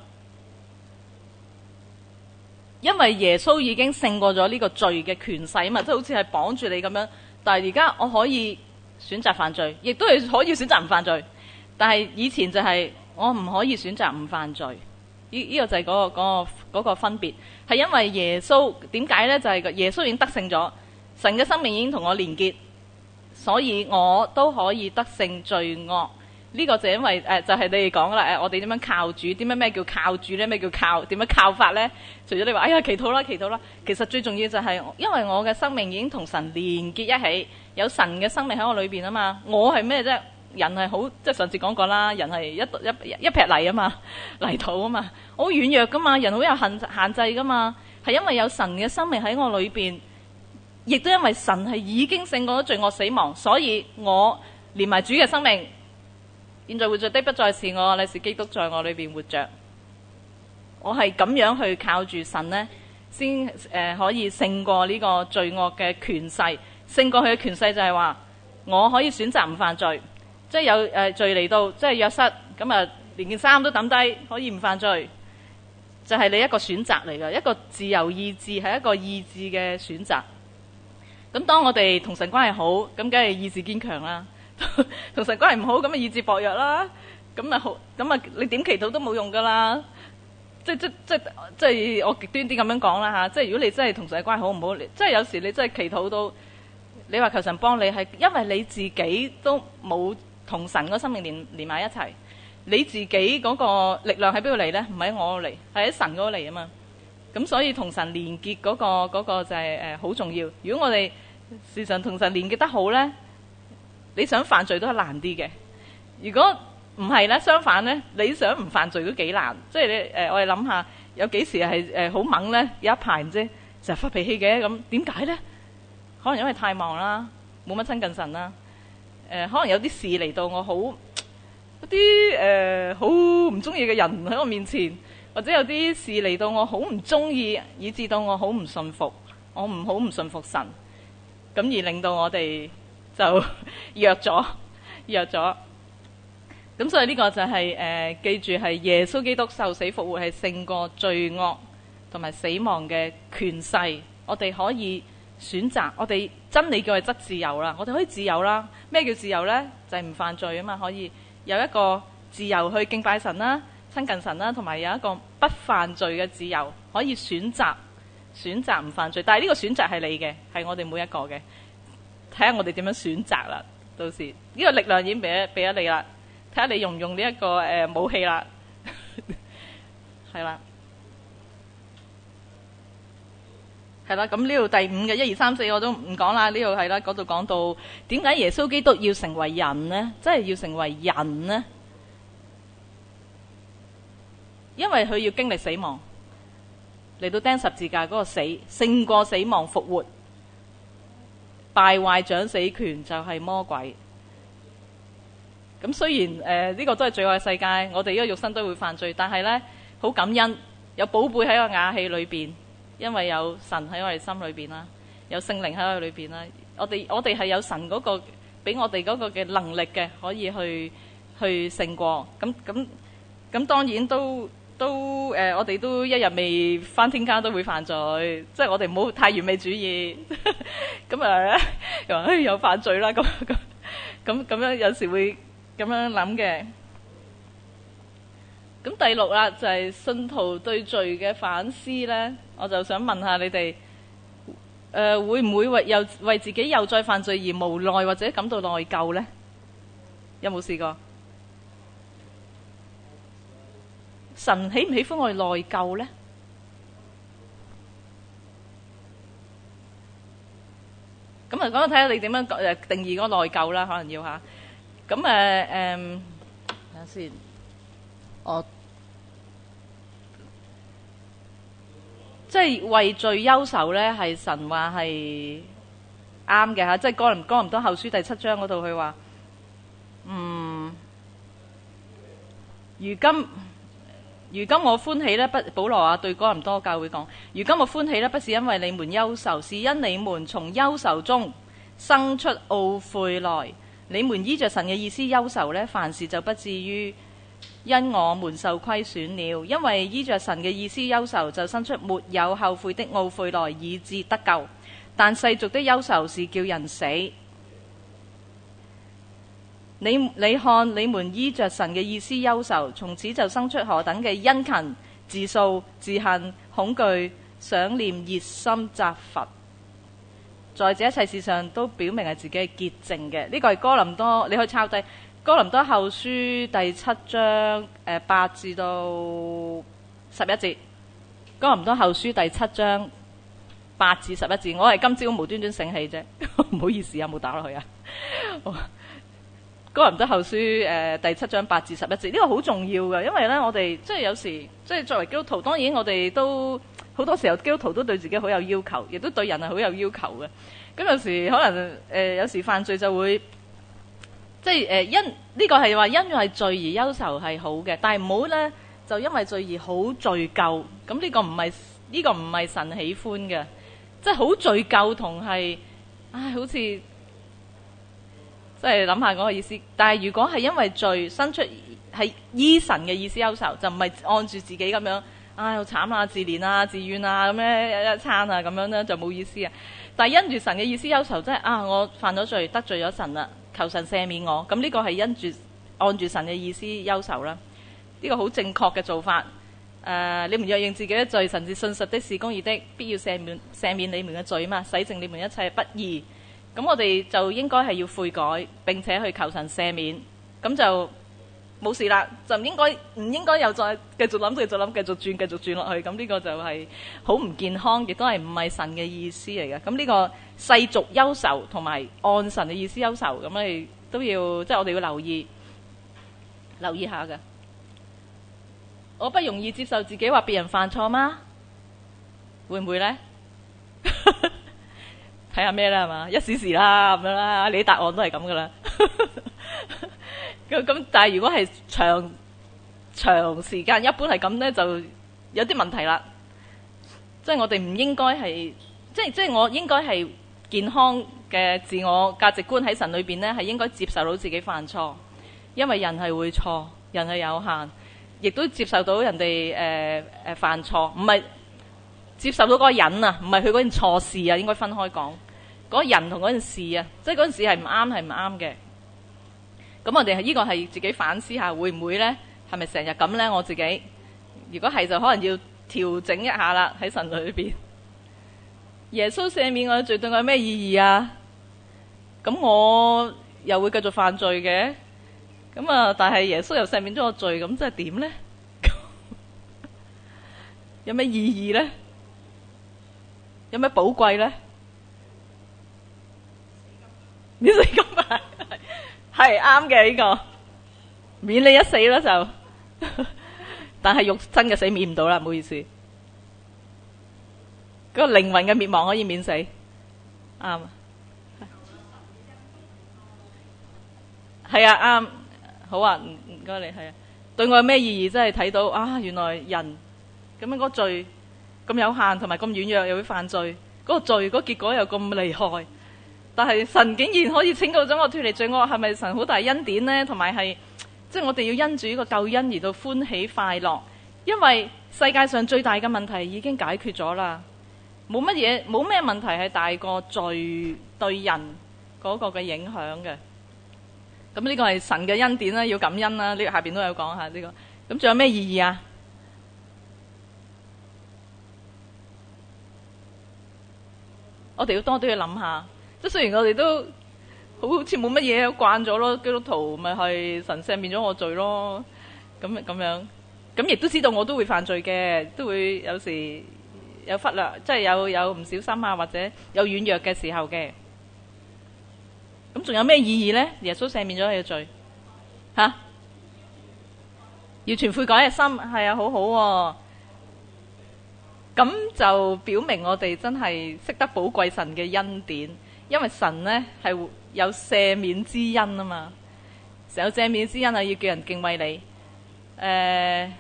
因為耶穌已經勝過咗呢個罪嘅權勢啊嘛，即係好似係綁住你咁樣。但係而家我可以選擇犯罪，亦都係可以選擇唔犯罪，但係以前就係我唔可以選擇唔犯罪。呢、呢個就係嗰、嗰個、嗰個、嗰個分別，係因為耶穌點解呢？就係、是、耶穌已經得勝咗，神嘅生命已經同我連結，所以我都可以得勝罪惡。呢、呢個就因為誒、呃，就係、是、你哋講啦，誒，我哋點樣靠主？點樣咩叫靠主呢？咩叫靠？點樣靠法呢？除咗你話，哎呀，祈禱啦，祈禱啦，其實最重要就係，因為我嘅生命已經同神連結一起，有神嘅生命喺我裏邊啊嘛。我係咩啫？人係好，即係上次講過啦，人係一一一劈泥啊嘛，泥土啊嘛，好軟弱噶嘛，人好有限限制噶嘛，係因為有神嘅生命喺我裏邊，亦都因為神係已經勝過咗罪惡死亡，所以我連埋主嘅生命，現在活着的不再是我，乃是基督在我裏邊活着。我係咁樣去靠住神呢，先誒、呃、可以勝過呢個罪惡嘅權勢，勝過佢嘅權勢就係話我可以選擇唔犯罪。即係有誒、呃、罪嚟到，即係約瑟咁啊，連件衫都抌低，可以唔犯罪，就係、是、你一個選擇嚟㗎，一個自由意志，係一個意志嘅選擇。咁當我哋同神關係好，咁梗係意志堅強啦；同神關係唔好，咁啊意志薄弱啦。咁啊好，咁啊你點祈禱都冇用㗎啦。即即即即係我極端啲咁樣講啦嚇。即係如果你真係同神關係好唔好，即係有時你真係祈禱到，你話求神幫你，係因為你自己都冇同神個生命連連埋一齊，你自己嗰個力量喺邊度嚟呢？唔喺我度嚟，係喺神嗰度嚟啊嘛。咁所以同神連結嗰、嗰個、嗰個就係誒好重要。如果我哋時常同神連結得好呢，你想犯罪都係難啲嘅。如果唔係呢，相反呢，你想唔犯罪都幾難。即係你誒、呃，我哋諗下，有幾時係誒好猛呢？有一排唔知成日發脾氣嘅，咁點解呢？可能因為太忙啦，冇乜親近神啦。誒、呃，可能有啲事嚟到我好，有啲誒好唔中意嘅人喺我面前，或者有啲事嚟到我好唔中意，以致到我好唔信服，我唔好唔信服神，咁而令到我哋就弱咗，弱咗。咁所以呢個就係、是、誒、呃，記住係耶穌基督受死復活係勝過罪惡同埋死亡嘅權勢，我哋可以選擇，我哋真理叫佢則自由啦，我哋可以自由啦。咩叫自由呢？就係、是、唔犯罪啊嘛，可以有一個自由去敬拜神啦、親近神啦，同埋有一個不犯罪嘅自由，可以選擇選擇唔犯罪。但係呢個選擇係你嘅，係我哋每一個嘅，睇下我哋點樣選擇啦。到時呢、這個力量已經俾咗俾咗你啦，睇下你用唔用呢、這、一個誒、呃、武器啦，係啦。係啦，咁呢度第五嘅一二三四我都唔講啦。呢度係啦，嗰度講到點解耶穌基督要成為人呢？真係要成為人呢？因為佢要經歷死亡，嚟到釘十字架嗰個死，勝過死亡復活，敗壞掌死權就係魔鬼。咁雖然誒呢、呃這個都係罪惡嘅世界，我哋呢個肉身都會犯罪，但係呢，好感恩有寶貝喺個瓦器裏邊。因為有神喺我哋心裏邊啦，有聖靈喺我哋裏邊啦，我哋我哋係有神嗰個俾我哋嗰個嘅能力嘅，可以去去勝過。咁咁咁當然都都誒、呃，我哋都一日未返天家都會犯罪，即係我哋唔好太完美主義。咁啊，又話誒又犯罪啦，咁咁咁咁樣有時會咁樣諗嘅。咁第六啦，就係、是、信徒對罪嘅反思呢，我就想問下你哋，誒、呃、會唔會為又為自己又再犯罪而無奈或者感到內疚呢？有冇試過？神喜唔喜歡我哋內疚呢？咁啊，講睇下你點樣誒定義嗰個內疚啦，可能要吓。咁誒誒，睇下先。我即係為罪憂愁呢，係神話係啱嘅吓，即係哥林哥林多後書第七章嗰度佢話，嗯，如今如今我歡喜呢，不保羅啊對哥林多教會講，如今我歡喜呢，不是因為你們憂愁，是因你們從憂愁中生出懊悔來。你們依着神嘅意思憂愁呢，凡事就不至於因我們受虧損了，因為依着神嘅意思憂愁，就生出沒有後悔的懊悔來，以致得救。但世俗的憂愁是叫人死。你你看，你們依着神嘅意思憂愁，從此就生出何等嘅殷勤、自訴、自恨、恐懼、想念、熱心、責罰，在這一切事上都表明係自己係潔淨嘅。呢個係哥林多，你可以抄低。哥林多後書第七章誒八至到十一節，哥林多後書第七章八至十一節，我係今朝無端端醒起啫，唔好意思啊，冇打落去啊。哥林多後書誒、呃、第七章八至十一節，呢、這個好重要嘅，因為咧我哋即係有時即係作為基督徒，當然我哋都好多時候基督徒都對自己好有要求，亦都對人係好有要求嘅。咁有時可能誒、呃、有時犯罪就會。即係誒、呃、因呢、這個係話因為罪而憂愁係好嘅，但係唔好咧就因為罪而好罪疚。咁呢個唔係呢個唔係神喜歡嘅，即係好罪疚同係唉好似即係諗下嗰個意思。但係如果係因為罪生出係依神嘅意思憂愁，就唔係按住自己咁樣唉好慘啊自憐啊自怨啊咁樣一餐啊咁樣咧就冇意思啊。但係因住神嘅意思憂愁，即係啊我犯咗罪得罪咗神啦。求神赦免我，咁呢個係因住按住神嘅意思憂愁啦。呢個好正確嘅做法。誒、呃，你們若認自己的罪，神是信實的，是公義的，必要赦免赦免你們嘅罪嘛，洗淨你們一切不義。咁我哋就應該係要悔改，並且去求神赦免，咁就冇事啦。就唔應該唔應該又再繼續諗，繼續諗，繼續轉，繼續轉落去。咁呢個就係好唔健康，亦都係唔係神嘅意思嚟嘅。咁呢個世俗憂愁同埋按神嘅意思憂愁，咁你都要即係我哋要留意留意下嘅。我不容易接受自己話別人犯錯嗎？會唔會呢？睇下咩啦係嘛，一時時啦咁樣啦，你啲答案都係咁噶啦。咁咁，但係如果係長長時間，一般係咁呢，就有啲問題啦。即係我哋唔應該係，即係即係我應該係健康嘅自我價值觀喺神裏邊呢，係應該接受到自己犯錯，因為人係會錯，人係有限，亦都接受到人哋誒誒犯錯，唔係接受到嗰個人啊，唔係佢嗰件錯事啊，應該分開講。嗰個人同嗰件事啊，即係嗰件事係唔啱，係唔啱嘅。咁我哋係呢個係自己反思下，會唔會呢？係咪成日咁呢？我自己如果係就可能要調整一下啦，喺神裏邊。耶穌赦免我嘅罪對我有咩意義啊？咁我又會繼續犯罪嘅。咁啊，但係耶穌又赦免咗我罪，咁即係點呢？有咩意義呢？有咩寶貴呢？免死金牌係啱嘅呢個，免你一死啦就，但係肉身嘅死免唔到啦，唔好意思。嗰個靈魂嘅滅亡可以免死，啱啊。係啊，啱，好啊，唔唔該你係啊。對我有咩意義？真係睇到啊，原來人咁樣嗰個罪咁有限，同埋咁軟弱，又會犯罪，嗰個罪嗰個結果又咁厲害。但係神竟然可以拯救咗我脫離罪惡，係咪神好大恩典呢？同埋係即係我哋要因住呢個救恩而到歡喜快樂， 因為世界上最大嘅問題已經解決咗啦，冇乜嘢，冇咩問題係大過罪對人嗰個嘅影響嘅。咁呢個係神嘅恩典啦，要感恩啦。呢個下邊都有講下呢個。咁仲有咩意義啊？我哋要多啲去諗下。即係雖然我哋都好似冇乜嘢慣咗咯，基督徒咪係神赦免咗我罪咯。咁咁樣，咁亦都知道我都會犯罪嘅，都會有時有忽略，即係有有唔小心啊，或者有軟弱嘅時候嘅。咁仲有咩意義呢？耶穌赦免咗你嘅罪，吓、啊，要全悔改嘅心，係啊，好好喎。咁就表明我哋真係識得寶貴神嘅恩典，因為神呢係有赦免之恩啊嘛，有赦免之恩啊，要叫人敬畏你。誒、呃，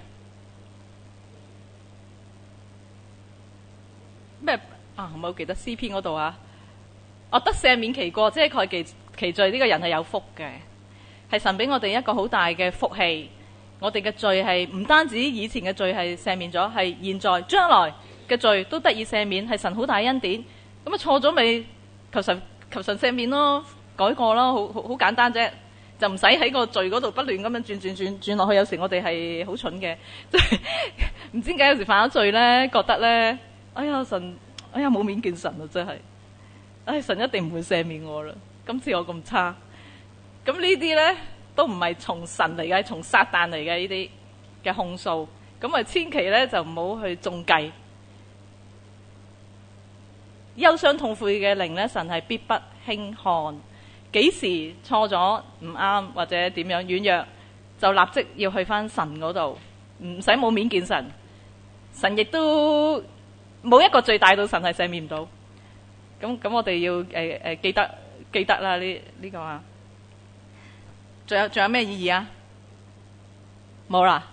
咩啊？我冇記得詩篇嗰度啊。我得赦免其過，即係蓋其其罪，呢個人係有福嘅，係神俾我哋一個好大嘅福氣。我哋嘅罪係唔單止以前嘅罪係赦免咗，係現在將來嘅罪都得以赦免，係神好大恩典。咁啊錯咗咪求神求神赦免咯，改過咯，好好好簡單啫，就唔使喺個罪嗰度不斷咁樣轉轉轉轉落去。有時我哋係好蠢嘅，即係唔知點解有時犯咗罪咧，覺得咧，哎呀神，哎呀冇面見神啊，真係。唉、哎，神一定唔會赦免我啦！今次我咁差，咁呢啲呢都唔係從神嚟嘅，係從撒旦嚟嘅呢啲嘅控訴。咁啊，千祈呢就唔好去中計。憂傷痛悔嘅靈呢，神係必不輕看。幾時錯咗唔啱或者點樣軟弱，就立即要去返神嗰度，唔使冇面見神。神亦都冇一個罪大到神係赦免唔到。咁咁，我哋要誒誒、呃、記得記得啦，呢呢個啊，仲有仲有咩意義啊？冇啦。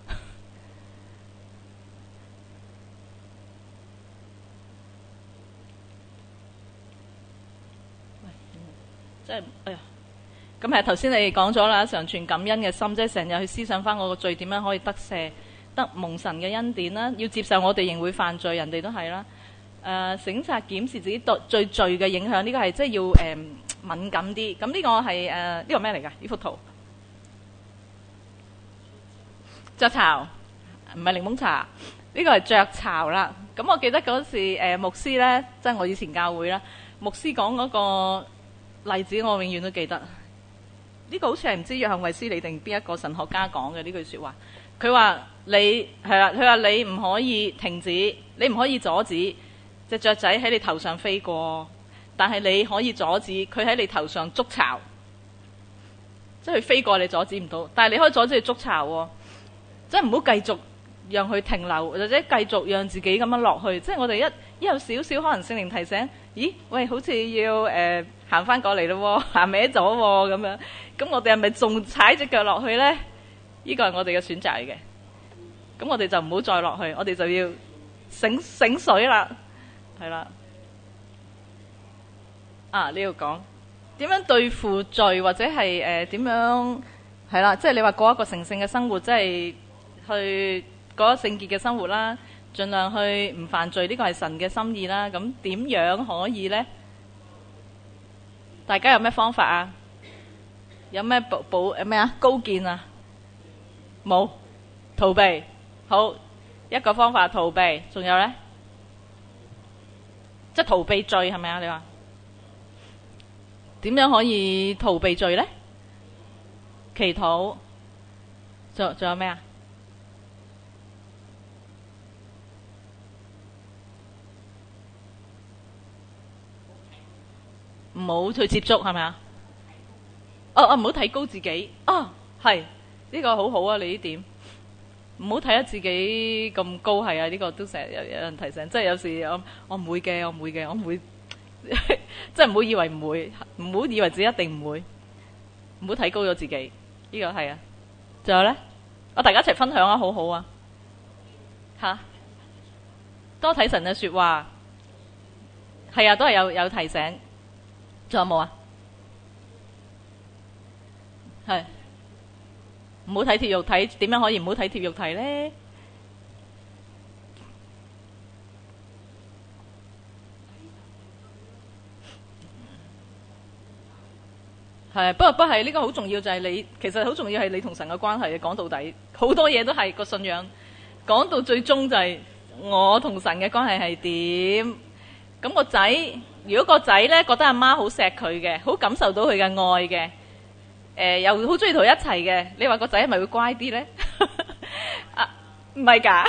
即係哎呀，咁係頭先你講咗啦，常存感恩嘅心，即係成日去思想翻我個罪點樣可以得赦，得蒙神嘅恩典啦。要接受我哋仍會犯罪，人哋都係啦。誒、呃，省察檢視自己對罪罪嘅影響，呢、這個係即係要誒、呃、敏感啲。咁呢個係誒呢個咩嚟㗎？呢幅圖雀巢，唔係檸檬茶，呢、這個係雀巢啦。咁我記得嗰時誒、呃、牧師咧，即係我以前教會啦，牧師講嗰個例子，我永遠都記得。呢、這個好似係唔知約翰衛斯理定邊一個神學家講嘅呢句説話。佢話你係啦，佢話你唔可以停止，你唔可以阻止隻雀仔喺你頭上飛過，但係你可以阻止佢喺你頭上築巢，即係佢飛過你阻止唔到，但係你可以阻止佢築巢喎，即係唔好繼續讓佢停留，或者繼續讓自己咁樣落去。即係我哋一一有少少可能聖靈提醒，咦喂，好似要誒行翻過嚟咯，行歪咗喎咁樣，咁我哋係咪仲踩隻腳落去呢？呢個係我哋嘅選擇嚟嘅，咁我哋就唔好再落去，我哋就要醒醒水啦。係啦，啊呢度講點樣對付罪，或者係誒點樣係啦，即係你話過一個成聖嘅生活，即係去過一聖潔嘅生活啦，盡量去唔犯罪，呢個係神嘅心意啦。咁點樣可以呢？大家有咩方法啊？有咩保保誒咩啊？高見啊？冇，逃避。好，一個方法逃避，仲有呢？即係逃避罪係咪啊？你話點樣可以逃避罪呢？祈禱，仲仲有咩啊？唔好去接觸係咪啊？哦哦，唔好睇高自己。哦，係呢個好好啊！你呢點？唔好睇得自己咁高，係啊！呢、這個都成日有有人提醒，即係有時我我唔會嘅，我唔會嘅，我唔會，即係唔好以為唔會，唔好以為自己一定唔會，唔好睇高咗自己。呢、這個係啊，仲有呢？我大家一齊分享啊，好好啊，吓，多睇神嘅說話，係啊，都係有有提醒。仲有冇啊？係。唔好睇貼肉體，點樣可以唔好睇貼肉體呢？ 係，不過不係呢個好重要就係你，其實好重要係你同神嘅關係。講到底，好多嘢都係個信仰。講到最終就係我同神嘅關係係點。咁個仔，如果個仔呢覺得阿媽好錫佢嘅，好感受到佢嘅愛嘅，誒、呃、又好中意同佢一齊嘅，你話個仔係咪會乖啲呢？啊，唔係㗎，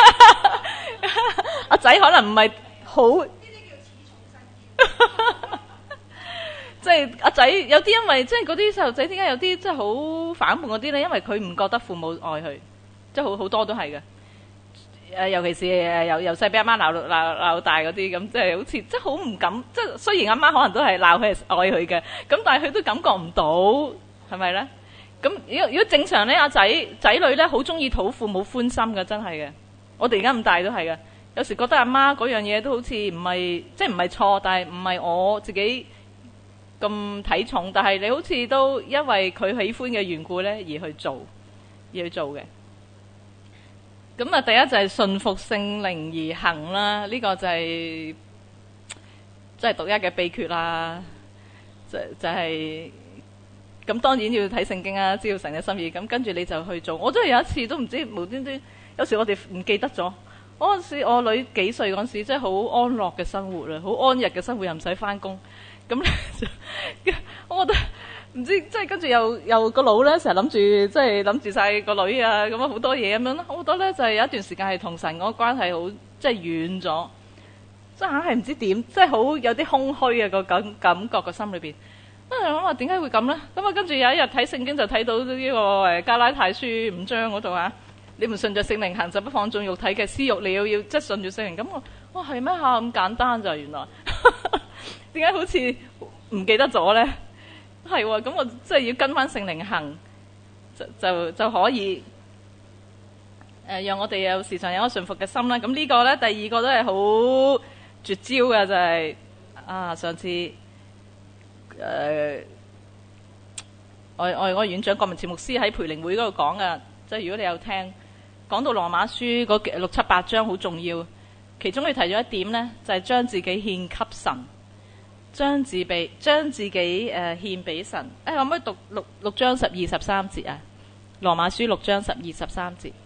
阿仔可能唔係好。呢啲叫恃寵生。即係阿仔有啲，因為即係嗰啲細路仔點解有啲即係好反叛嗰啲呢？因為佢唔覺得父母愛佢，即係好好多都係嘅。誒，尤其是誒由由細俾阿媽鬧鬧鬧大嗰啲咁，即係好似即係好唔敢。即係雖然阿媽可能都係鬧佢係愛佢嘅，咁但係佢都感覺唔到，係咪呢？咁如果如果正常呢，阿仔仔女呢好中意討父母歡心嘅，真係嘅。我哋而家咁大都係嘅。有時覺得阿媽嗰樣嘢都好似唔係，即係唔係錯，但係唔係我自己咁睇重，但係你好似都因為佢喜歡嘅緣故呢而去做，而去做嘅。咁啊，第一就係順服聖靈而行啦，呢個就係即係獨一嘅秘訣啦。就就係咁，當然要睇聖經啊，知道神嘅心意。咁跟住你就去做。我都係有一次都唔知無端端，有時我哋唔記得咗。嗰陣時我女幾歲嗰陣時，即係好安樂嘅生活啦，好安逸嘅生活，又唔使翻工。咁咧就，我覺得唔知，即係跟住又又個腦咧，成日諗住，即係諗住晒個女啊，咁啊好多嘢咁樣咯。我覺得咧就係有一段時間係同神嗰個關係好，即係遠咗，即係硬係唔知點，即係好有啲空虛啊個感感覺個心裏邊。啊諗下點解會咁咧？咁啊跟住有一日睇聖經就睇到呢個誒加拉太書五章嗰度啊，你們順着聖靈行，就不放縱肉體嘅私欲，你要要即係順住聖靈。咁我哇係咩嚇咁簡單就原來？點解好似唔記得咗呢？係喎，咁我即係要跟翻聖靈行，就就就可以誒、呃，讓我哋有時常有一個順服嘅心啦。咁呢個呢，第二個都係好絕招嘅，就係、是、啊上次誒、呃，我我我院長郭文慈牧師喺培靈會嗰度講嘅，即係如果你有聽，講到羅馬書嗰六七八章好重要，其中佢提咗一點呢，就係、是、將自己獻給神。將自備將自己誒獻俾神。誒、哎，可唔可以讀六六章十二十三節啊？羅馬書六章十二十三節。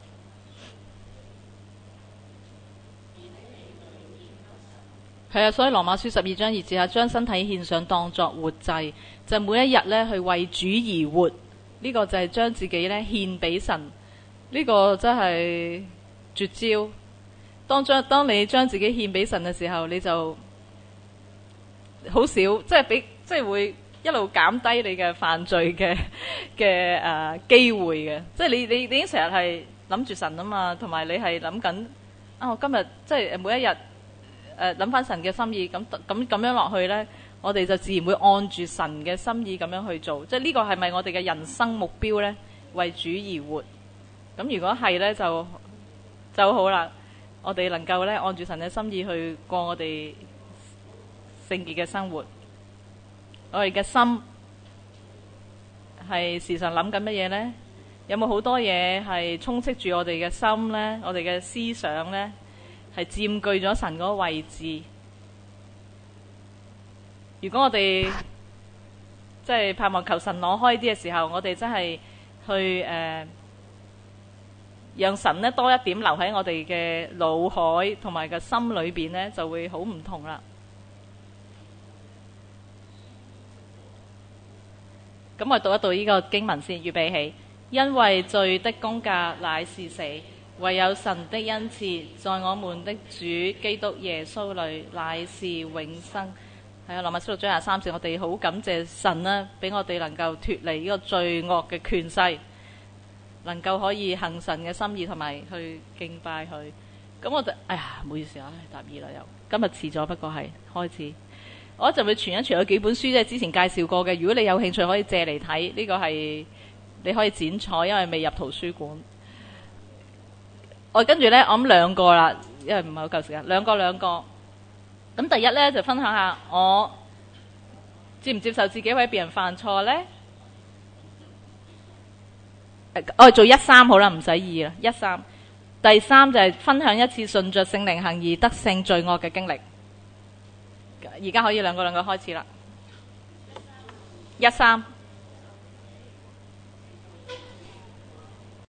係啊，所以羅馬書十二章二節啊，將身體獻上當作活祭，就每一日咧去為主而活。呢、這個就係將自己咧獻俾神。呢、這個真係絕招。當將當你將自己獻俾神嘅時候，你就好少，即係俾，即係會一路減低你嘅犯罪嘅嘅誒機會嘅。即係你你你已經成日係諗住神啊嘛，同埋你係諗緊啊，我今日即係每一日誒諗翻神嘅心意，咁咁咁樣落去呢，我哋就自然會按住神嘅心意咁樣去做。即係呢個係咪我哋嘅人生目標呢？為主而活。咁如果係呢，就就好啦。我哋能夠呢，按住神嘅心意去過我哋聖潔嘅生活，我哋嘅心係時常諗緊乜嘢呢？有冇好多嘢係充斥住我哋嘅心呢？我哋嘅思想呢，係佔據咗神嗰個位置。如果我哋即係盼望求神攞開啲嘅時候，我哋真係去誒、呃，讓神呢多一點留喺我哋嘅腦海同埋個心裏邊呢，就會好唔同啦。咁我讀一讀呢個經文先，預備起。因為罪的工價乃是死，唯有神的恩賜在我們的主基督耶穌裏乃是永生。係啊，羅馬書六章廿三節，我哋好感謝神啦，俾我哋能夠脫離呢個罪惡嘅權勢，能夠可以行神嘅心意同埋去敬拜佢。咁我就哎呀，唔好意思啊，答二啦又，今日遲咗，不過係開始。我就會傳一傳有幾本書，即係之前介紹過嘅。如果你有興趣，可以借嚟睇。呢、這個係你可以剪彩，因為未入圖書館。我跟住呢，我諗兩個啦，因為唔係好夠時間。兩個兩個。咁第一呢，就分享下我接唔接受自己為別人犯錯呢？我哋做一三好啦，唔使二啦，一三。第三就係分享一次順着聖靈行而得勝罪惡嘅經歷。而家可以兩個兩個開始啦。 一三。